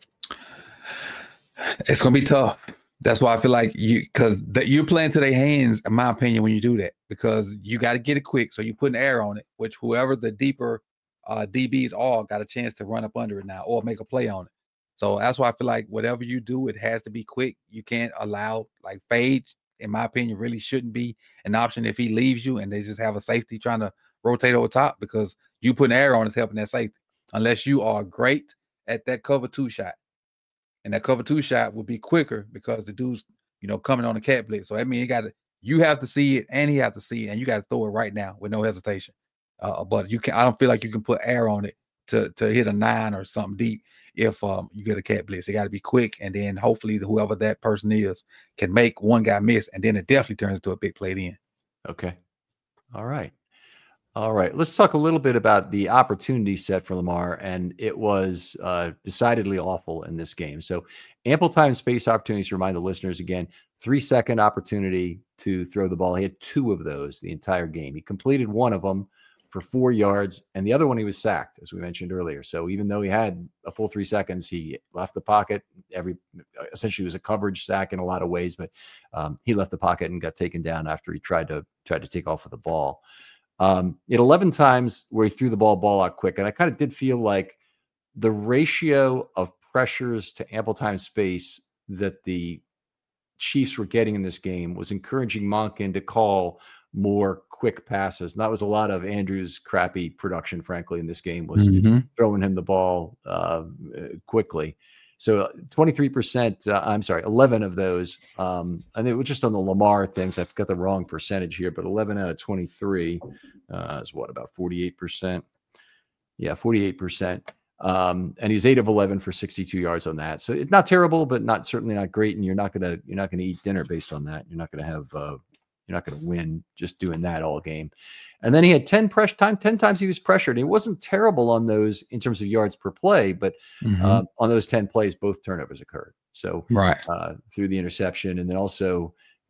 Speaker 5: It's gonna be tough. That's why I feel like you, because that you're playing to their hands, in my opinion, when you do that, because you got to get it quick. So you're putting air on it, which whoever the deeper uh, D Bs are got a chance to run up under it now or make a play on it. So that's why I feel like whatever you do, it has to be quick. You can't allow, like, fade, in my opinion, really shouldn't be an option if he leaves you and they just have a safety trying to rotate over top, because you putting air on is helping that safety, unless you are great at that cover two shot. And that cover two shot will be quicker because the dude's, you know, coming on the cat blitz. So I mean, you got to, you have to see it and he have to see it, and you got to throw it right now with no hesitation. Uh, but you can, I don't feel like you can put air on it to to hit a nine or something deep if um you get a cat blitz. It got to be quick, and then hopefully whoever that person is can make one guy miss, and then it definitely turns into a big play then.
Speaker 4: Okay. All right. All right. Let's talk a little bit about the opportunity set for Lamar, and it was uh, decidedly awful in this game. So ample time and space opportunities, to remind the listeners again, three-second opportunity to throw the ball. He had two of those the entire game. He completed one of them for four yards, and the other one he was sacked, as we mentioned earlier. So even though he had a full three seconds, he left the pocket. Every essentially it was a coverage sack in a lot of ways, but um, he left the pocket and got taken down after he tried to tried to take off with the ball. Um, it eleven times where he threw the ball ball out quick, and I kind of did feel like the ratio of pressures to ample time space that the Chiefs were getting in this game was encouraging Monken to call more quick passes. And that was a lot of Andrews' crappy production, frankly, in this game, was
Speaker 5: Mm-hmm.
Speaker 4: throwing him the ball uh, quickly. So twenty-three percent, uh, I'm sorry, eleven of those. Um, and it was just on the Lamar things. I've got the wrong percentage here, but eleven out of twenty-three uh, is what, about forty-eight percent? Yeah, forty-eight percent. Um, and he's eight of eleven for sixty-two yards on that. So it's not terrible, but not certainly not great. And you're not gonna you're not gonna eat dinner based on that. You're not gonna have uh, you're not gonna win just doing that all game. And then he had ten pressure time, ten times he was pressured. It wasn't terrible on those in terms of yards per play, but
Speaker 5: Mm-hmm.
Speaker 4: uh, on those ten plays, both turnovers occurred. So
Speaker 5: Right.
Speaker 4: uh, through the interception, and then also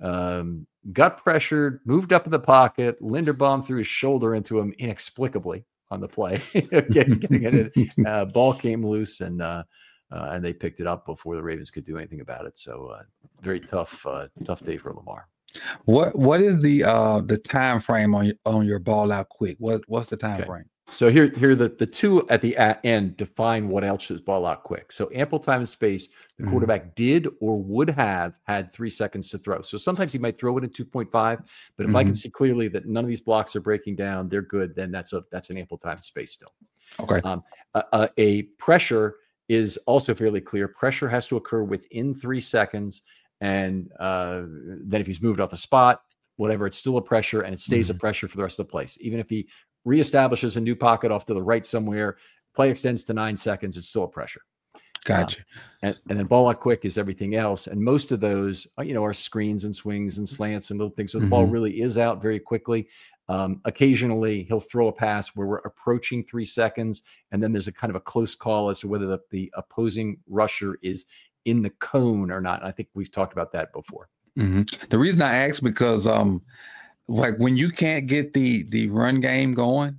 Speaker 4: um, got pressured, moved up in the pocket. Linderbaum threw his shoulder into him inexplicably on the play. getting, getting it, uh, ball came loose, and uh, uh, and they picked it up before the Ravens could do anything about it. So uh, very tough, uh, tough day for Lamar.
Speaker 5: What what is the uh the time frame on your on your ball out quick? What what's the time
Speaker 4: Okay.
Speaker 5: frame?
Speaker 4: So here, here the, the two at the a- end define what else is ball out quick. So ample time and space, the
Speaker 5: Mhm.
Speaker 4: quarterback did or would have had three seconds to throw. So sometimes he might throw it in two point five, but if I can see clearly that none of these blocks are breaking down, they're good, then that's a that's an ample time and space still.
Speaker 5: Okay.
Speaker 4: Um, a, a, a pressure is also fairly clear. Pressure has to occur within three seconds. And uh, then if he's moved off the spot, whatever, it's still a pressure, and it stays
Speaker 5: Mhm.
Speaker 4: a pressure for the rest of the place. Even if he reestablishes a new pocket off to the right somewhere, play extends to nine seconds, it's still a pressure.
Speaker 5: Gotcha.
Speaker 4: And, and then ball out quick is everything else. And most of those, uh, you know, are screens and swings and slants and little things. So the ball
Speaker 5: Mhm.
Speaker 4: really is out very quickly. Um, occasionally he'll throw a pass where we're approaching three seconds. And then there's a kind of a close call as to whether the, the opposing rusher is in the cone or not. And I think we've talked about that before.
Speaker 5: Mhm. The reason I ask, because um like when you can't get the the run game going,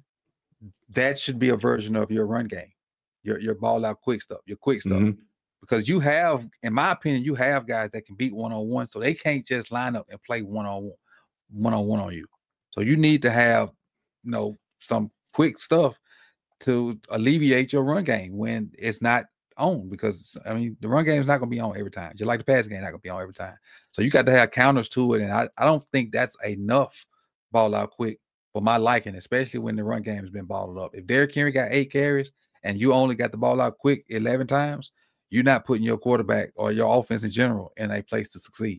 Speaker 5: that should be a version of your run game, your your ball out quick stuff, your quick stuff.
Speaker 4: Mhm.
Speaker 5: Because you have, in my opinion, you have guys that can beat one on one, so they can't just line up and play one on one, one on one on you. So you need to have, you know, some quick stuff to alleviate your run game when it's not on, because I mean the run game is not going to be on every time, just like the passing game not going to be on every time. So you got to have counters to it, and I, I don't think that's enough ball out quick for my liking, especially when the run game has been balled up. If Derrick Henry got eight carries and you only got the ball out quick eleven times, you're not putting your quarterback or your offense in general in a place to succeed.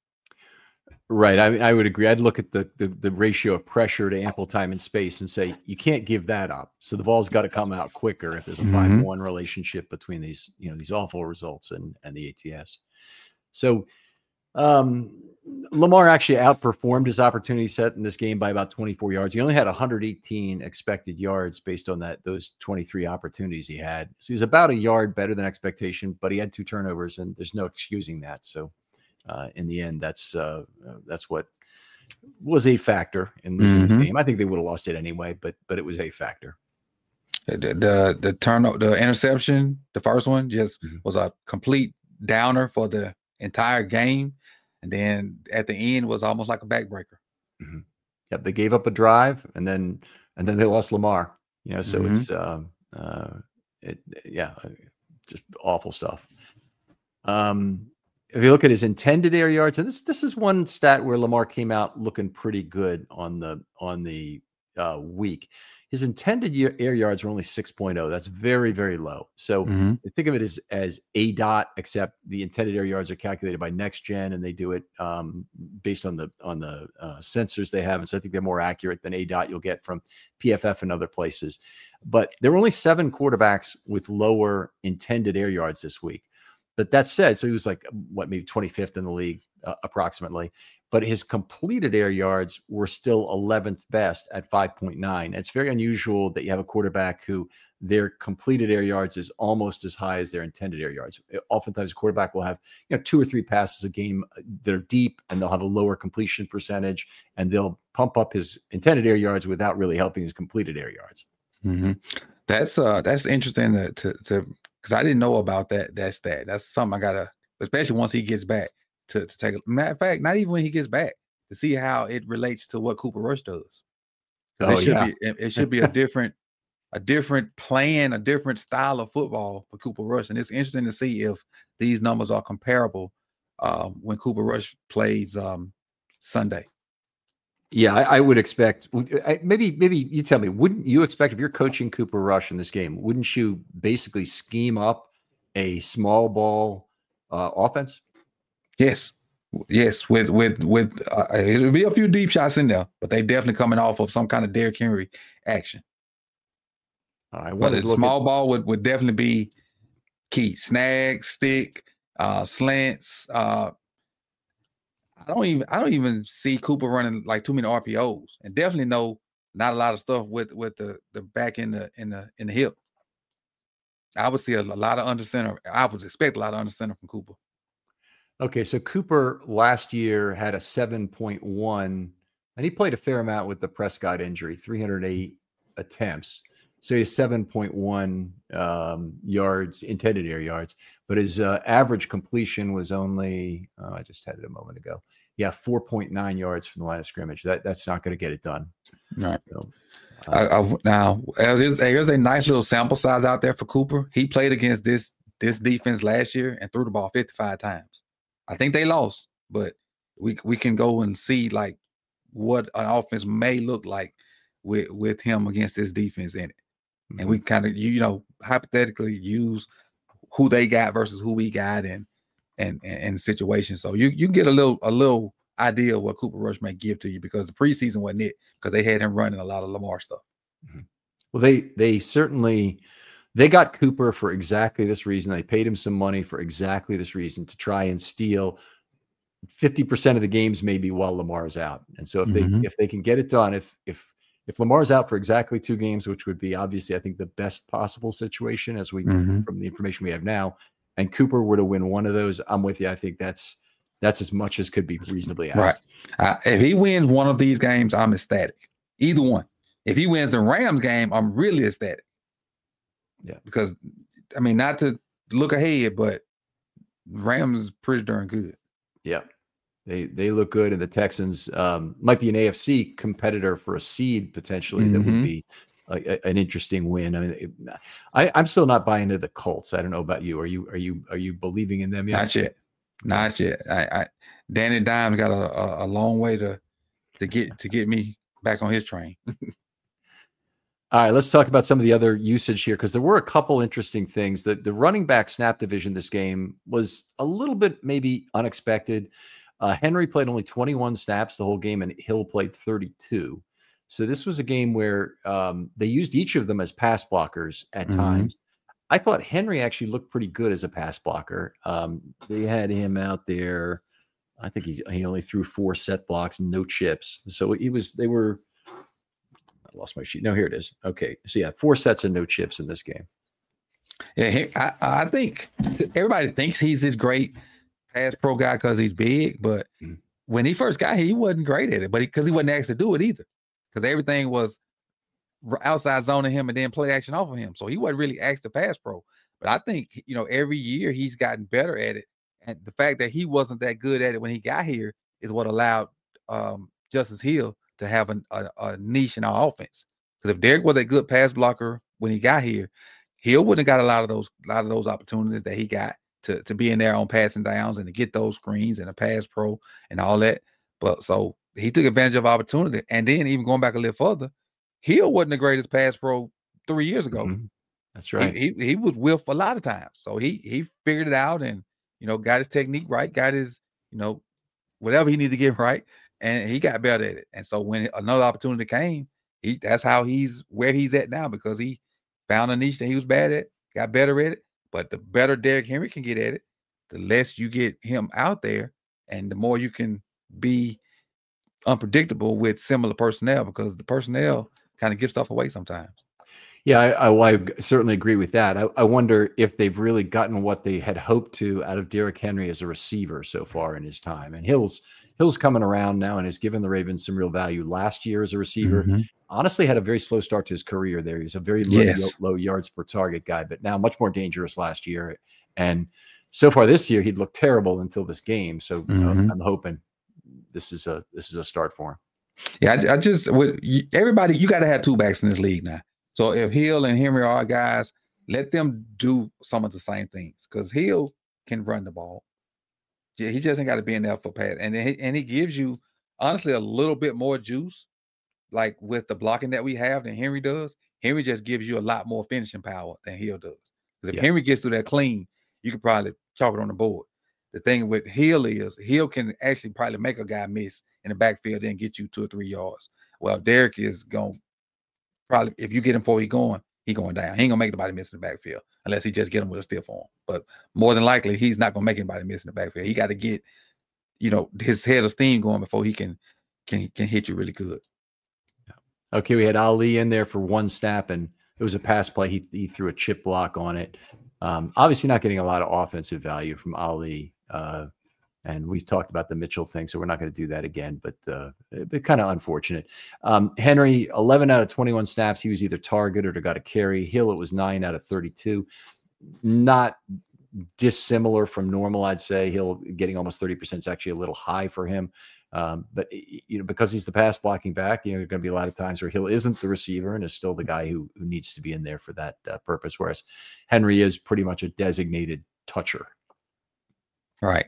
Speaker 4: Right. I I would agree. I'd look at the, the the ratio of pressure to ample time and space and say you can't give that up. So the ball's got to come out quicker if there's a five to one relationship between these, you know, these awful results and and the A T S. So um, Lamar actually outperformed his opportunity set in this game by about twenty-four yards. He only had one hundred eighteen expected yards based on that those twenty-three opportunities he had. So he was about a yard better than expectation, but he had two turnovers, and there's no excusing that. So. Uh, in the end, that's uh, uh, that's what was a factor in losing mm-hmm. this game. I think they would have lost it anyway, but but it was a factor.
Speaker 5: The the, the turn the interception, the first one, just mm-hmm. was a complete downer for the entire game, and then at the end was almost like a backbreaker.
Speaker 4: Mm-hmm. Yep, they gave up a drive, and then and then they lost Lamar. You know, so mm-hmm. it's um, uh, it yeah, just awful stuff. Um. If you look at his intended air yards, and this this is one stat where Lamar came out looking pretty good on the on the uh, week. His intended air yards were only six point oh. That's very, very low. So mm-hmm. think of it as as A DOT, except the intended air yards are calculated by Next Gen, and they do it um, based on the on the uh, sensors they have. And so I think they're more accurate than A DOT you'll get from P F F and other places. But there were only seven quarterbacks with lower intended air yards this week. But that said, so he was like, what, maybe twenty-fifth in the league, uh, approximately. But his completed air yards were still eleventh best at five point nine. It's very unusual that you have a quarterback who their completed air yards is almost as high as their intended air yards. Oftentimes, a quarterback will have, you know, two or three passes a game that are deep, and they'll have a lower completion percentage, and they'll pump up his intended air yards without really helping his completed air yards.
Speaker 5: Mm-hmm. That's uh, that's interesting to to. to Because I didn't know about that that stat. That's something I gotta, especially once he gets back, to, to take a matter of fact, not even when he gets back, to see how it relates to what Cooper Rush does. Oh, it should yeah. be it, it should be a different, a different plan, a different style of football for Cooper Rush. And it's interesting to see if these numbers are comparable um, when Cooper Rush plays um, Sunday.
Speaker 4: Yeah, I, I would expect. I, maybe, maybe you tell me. Wouldn't you expect, if you're coaching Cooper Rush in this game, wouldn't you basically scheme up a small ball uh, offense?
Speaker 5: Yes, yes. With with with uh, it'll be a few deep shots in there, but they definitely coming off of some kind of Derrick Henry action.
Speaker 4: I
Speaker 5: but a small at- ball would would definitely be key. Snag, stick, uh, slants. Uh, I don't even I don't even see Cooper running like too many R P Os, and definitely no not a lot of stuff with with the the back in the in the in the hip. I would see a, a lot of under center. I would expect a lot of under center from Cooper.
Speaker 4: Okay, so Cooper last year had a seven point one, and he played a fair amount with the Prescott injury, three hundred eight attempts. So he has seven point one um, yards, intended air yards, but his uh, average completion was only, oh, I just had it a moment ago. Yeah, four point nine yards from the line of scrimmage. That That's not going to get it done.
Speaker 5: All right.
Speaker 4: So,
Speaker 5: uh, I, I, now, there's, there's a nice little sample size out there for Cooper. He played against this this defense last year and threw the ball fifty-five times. I think they lost, but we we can go and see like what an offense may look like with, with him against this defense in it. Mm-hmm. And we kind of, you know, hypothetically use who they got versus who we got and and and situations. So you you get a little a little idea of what Cooper Rush may give to you, because the preseason wasn't it, because they had him running a lot of Lamar stuff.
Speaker 4: Mm-hmm. Well, they they certainly they got Cooper for exactly this reason. They paid him some money for exactly this reason, to try and steal fifty percent of the games maybe while Lamar is out. And so if mm-hmm. they if they can get it done, if if If Lamar's out for exactly two games, which would be obviously, I think, the best possible situation as we mm-hmm. from the information we have now, and Cooper were to win one of those, I'm with you. I think that's that's as much as could be reasonably asked.
Speaker 5: Right. Uh, if he wins one of these games, I'm ecstatic. Either one. If he wins the Rams game, I'm really ecstatic.
Speaker 4: Yeah.
Speaker 5: Because, I mean, not to look ahead, but Rams is pretty darn good.
Speaker 4: Yeah. They they look good, and the Texans um, might be an A F C competitor for a seed potentially. Mm-hmm. That would be a, a, an interesting win. I mean, it, I, I'm still not buying into the Colts. I don't know about you. Are you are you are you believing in them yet?
Speaker 5: Not yet. Not yet. I, I Danny Dimes got a, a, a long way to to get to get me back on his train.
Speaker 4: All right, let's talk about some of the other usage here, because there were a couple interesting things. The, the running back snap division this game was a little bit maybe unexpected. Uh, Henry played only twenty-one snaps the whole game, and Hill played thirty-two. So this was a game where um, they used each of them as pass blockers at mm-hmm. times. I thought Henry actually looked pretty good as a pass blocker. Um, they had him out there. I think he, he only threw four set blocks and no chips. So he was, they were, I lost my sheet. No, here it is. Okay. So yeah, four sets and no chips in this game.
Speaker 5: Yeah, I, I think everybody thinks he's this great pass pro guy because he's big, but mm-hmm. when he first got here, he wasn't great at it, but because he, he wasn't asked to do it either, because everything was outside zoning him and then play action off of him. So he wasn't really asked to pass pro. But I think, you know, every year he's gotten better at it. And the fact that he wasn't that good at it when he got here is what allowed um, Justice Hill to have a, a, a niche in our offense. Because if Derek was a good pass blocker when he got here, Hill wouldn't have got a lot of those, a lot of those opportunities that he got to, to be in there on passing downs and to get those screens and a pass pro and all that. But so he took advantage of opportunity. And then even going back a little further, Hill wasn't the greatest pass pro three years ago.
Speaker 4: Mm-hmm. That's right.
Speaker 5: He, he he was whiffed a lot of times. So he he figured it out and, you know, got his technique right, got his, you know, whatever he needed to get right, and he got better at it. And so when another opportunity came, he that's how he's where he's at now, because he found a niche that he was bad at, got better at it. But the better Derrick Henry can get at it, the less you get him out there, and the more you can be unpredictable with similar personnel, because the personnel kind of give stuff away sometimes.
Speaker 4: Yeah, I, I, well, I certainly agree with that. I, I wonder if they've really gotten what they had hoped to out of Derrick Henry as a receiver so far in his time. And Hill's Hill's coming around now and has given the Ravens some real value. Last year as a receiver, mm-hmm. honestly had a very slow start to his career there. He's a very low,
Speaker 5: yes.
Speaker 4: low, low yards per target guy, but now much more dangerous last year. And so far this year, he'd looked terrible until this game. So mm-hmm. uh, I'm hoping this is a this is a start for him.
Speaker 5: Yeah, I, I just with everybody, you got to have two backs in this league now. So if Hill and Henry are guys, let them do some of the same things, because Hill can run the ball. He just ain't got to be in there for pass, and he, and he gives you honestly a little bit more juice, like with the blocking that we have than Henry does. Henry just gives you a lot more finishing power than Hill does. Because if yeah. Henry gets through that clean, you could probably chalk it on the board. The thing with Hill is Hill can actually probably make a guy miss in the backfield and get you two or three yards. Well, Derrick is going to probably, if you get him before he going, he going down. He ain't going to make nobody miss in the backfield unless he just get him with a stiff arm. But more than likely, he's not going to make anybody miss in the backfield. He got to get, you know, his head of steam going before he can can can hit you really good.
Speaker 4: Okay, we had Ali in there for one snap, and it was a pass play. He, he threw a chip block on it. Um, obviously not getting a lot of offensive value from Ali. Uh, and we've talked about the Mitchell thing, so we're not going to do that again, but, uh, but kind of unfortunate. Um, Henry, eleven out of twenty-one snaps, he was either targeted or got a carry. Hill, it was nine out of thirty-two. Not dissimilar from normal, I'd say. Hill getting almost thirty percent is actually a little high for him. Um, but, you know, because he's the pass blocking back, you know, there are going to be a lot of times where Hill isn't the receiver and is still the guy who, who needs to be in there for that uh, purpose, whereas Henry is pretty much a designated toucher.
Speaker 5: Right.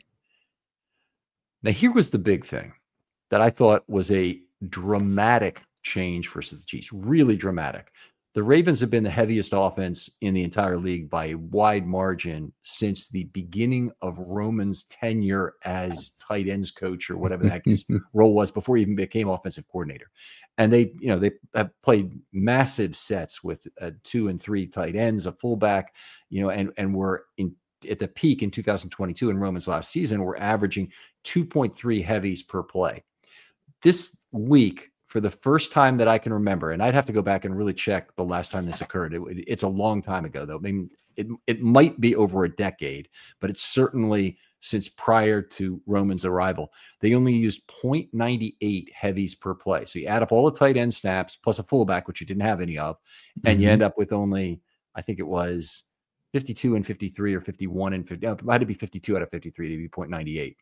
Speaker 4: Now, here was the big thing that I thought was a dramatic change versus the Chiefs, really dramatic. The Ravens have been the heaviest offense in the entire league by a wide margin since the beginning of Roman's tenure as tight ends coach, or whatever the heck his role was before he even became offensive coordinator. And they, you know, they have played massive sets with uh, two and three tight ends, a fullback, you know, and and were in at the peak in two thousand twenty-two in Roman's last season, we're averaging two point three heavies per play. This week, for the first time that I can remember, and I'd have to go back and really check the last time this occurred. It, it, it's a long time ago, though. I mean, it, it might be over a decade, but it's certainly since prior to Roman's arrival. They only used zero point nine eight heavies per play. So you add up all the tight end snaps plus a fullback, which you didn't have any of, and mm-hmm. you end up with only, I think it was fifty-two and fifty-three or fifty-one and fifty. No, it might be fifty-two out of fifty-three to be zero point nine eight.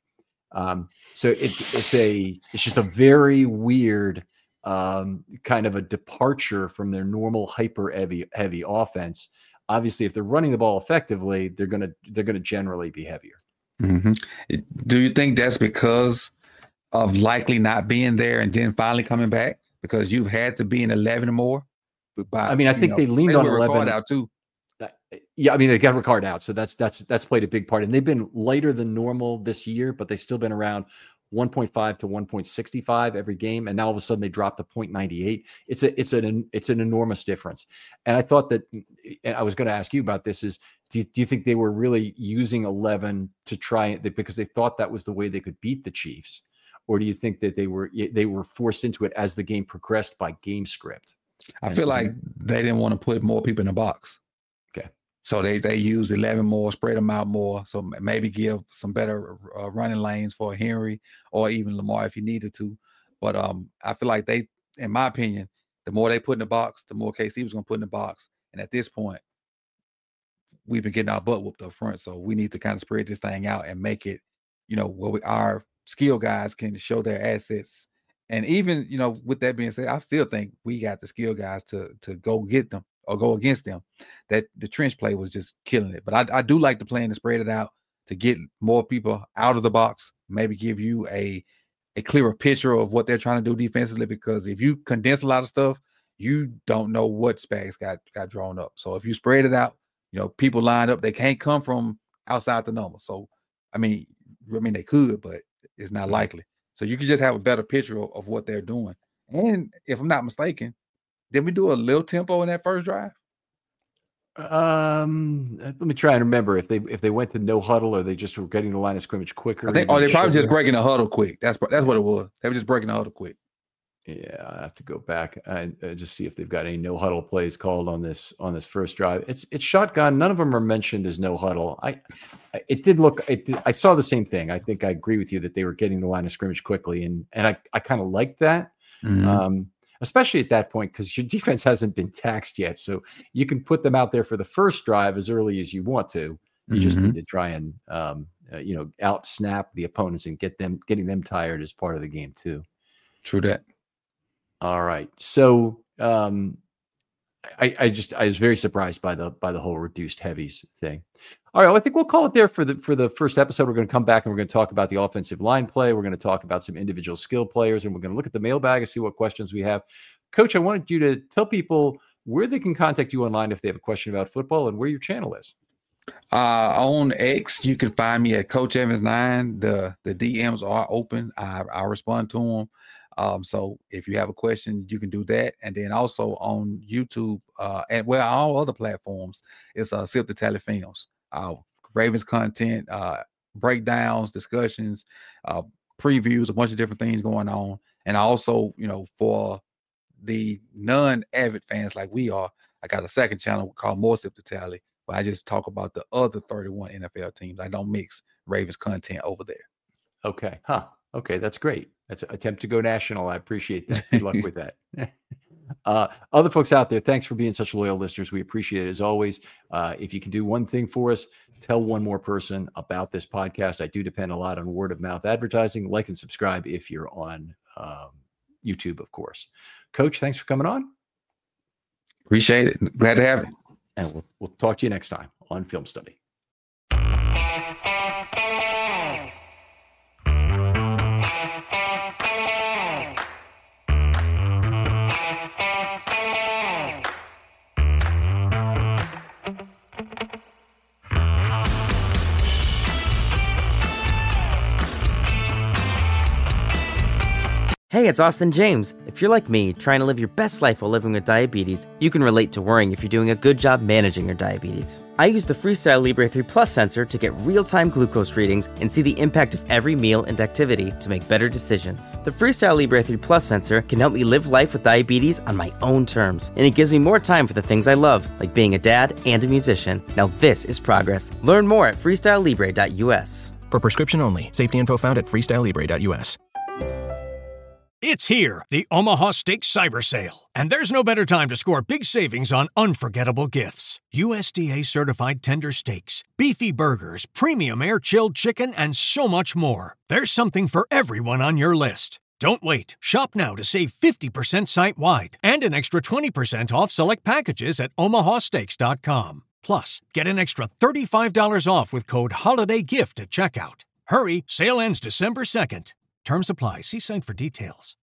Speaker 4: Um, so it's it's a it's just a very weird um, kind of a departure from their normal hyper heavy heavy offense. Obviously, if they're running the ball effectively, they're gonna they're gonna generally be heavier.
Speaker 5: Mm-hmm. Do you think that's because of likely not being there and then finally coming back? Because you've had to be in eleven or more. By,
Speaker 4: I mean, I think know, they leaned on eleven
Speaker 5: out too.
Speaker 4: Yeah, I mean, they got Ricard out, so that's that's that's played a big part. And they've been lighter than normal this year, but they've still been around one point five to one point six five every game. And now all of a sudden they dropped to zero point nine eight. It's a it's an it's an enormous difference. And I thought that, and I was going to ask you about this: is do you, do you think they were really using eleven to try it because they thought that was the way they could beat the Chiefs, or do you think that they were they were forced into it as the game progressed by game script?
Speaker 5: I feel like they didn't want to put more people in the box.
Speaker 4: Okay.
Speaker 5: So they they use eleven more, spread them out more. So maybe give some better uh, running lanes for Henry or even Lamar if he needed to. But um, I feel like they, in my opinion, the more they put in the box, the more K C was going to put in the box. And at this point, we've been getting our butt whooped up front. So we need to kind of spread this thing out and make it, you know, where we, our skill guys can show their assets. And even, you know, with that being said, I still think we got the skill guys to to go get them or go against them. That the trench play was just killing it. But I, I do like the plan to spread it out to get more people out of the box, maybe give you a a clearer picture of what they're trying to do defensively. Because if you condense a lot of stuff, you don't know what Spags got got drawn up. So if you spread it out, you know, people lined up, they can't come from outside the number. So I mean, I mean they could, but it's not likely. So you can just have a better picture of, of what they're doing. And if I'm not mistaken, did we do a little tempo in that first drive?
Speaker 4: Um, let me try and remember if they if they went to no huddle or they just were getting the line of scrimmage quicker.
Speaker 5: I think, or they probably just breaking the huddle quick. That's that's what it was. They were just breaking the huddle quick.
Speaker 4: Yeah, I have to go back and uh, just see if they've got any no huddle plays called on this on this first drive. It's it's shotgun. None of them are mentioned as no huddle. I, I it did look. It did, I saw the same thing. I think I agree with you that they were getting the line of scrimmage quickly, and and I I kind of liked that, mm-hmm. um, especially at that point because your defense hasn't been taxed yet, so you can put them out there for the first drive as early as you want to. You mm-hmm. just need to try and um, uh, you know out snap the opponents and get them getting them tired as part of the game too.
Speaker 5: True that.
Speaker 4: All right. So um, I, I just I was very surprised by the by the whole reduced heavies thing. All right. Well, I think we'll call it there for the for the first episode. We're going to come back and we're going to talk about the offensive line play. We're going to talk about some individual skill players, and we're going to look at the mailbag and see what questions we have. Coach, I wanted you to tell people where they can contact you online if they have a question about football and where your channel is.
Speaker 5: Uh, on X, you can find me at Coach Evans nine. The the D Ms are open. I I respond to them. Um, so if you have a question, you can do that. And then also on YouTube, uh, and well, all other platforms, it's uh, Sip the Tally Films. Uh, Ravens content, uh, breakdowns, discussions, uh, previews, a bunch of different things going on. And also, you know, for the non-avid fans like we are, I got a second channel called More Sip the Tally, where I just talk about the other thirty-one N F L teams. I don't mix Ravens content over there.
Speaker 4: Okay. Huh. Okay. That's great. That's an attempt to go national. I appreciate that. Good luck with that. Uh, other folks out there, thanks for being such loyal listeners. We appreciate it as always. Uh, if you can do one thing for us, tell one more person about this podcast. I do depend a lot on word of mouth advertising. Like and subscribe if you're on um, YouTube, of course. Coach, thanks for coming on.
Speaker 5: Appreciate it. Glad to have it.
Speaker 4: And we'll, we'll talk to you next time on Film Study.
Speaker 2: Hey, it's Austin James. If you're like me, trying to live your best life while living with diabetes, you can relate to worrying if you're doing a good job managing your diabetes. I use the Freestyle Libre three Plus sensor to get real-time glucose readings and see the impact of every meal and activity to make better decisions. The Freestyle Libre three Plus sensor can help me live life with diabetes on my own terms, and it gives me more time for the things I love, like being a dad and a musician. Now this is progress. Learn more at freestyle libre dot u s.
Speaker 3: For prescription only. Safety info found at freestyle libre dot u s.
Speaker 7: It's here, the Omaha Steak Cyber Sale. And there's no better time to score big savings on unforgettable gifts. U S D A-certified tender steaks, beefy burgers, premium air-chilled chicken, and so much more. There's something for everyone on your list. Don't wait. Shop now to save fifty percent site-wide and an extra twenty percent off select packages at omaha steaks dot com. Plus, get an extra thirty-five dollars off with code HOLIDAYGIFT at checkout. Hurry, sale ends December second. Terms apply. See site for details.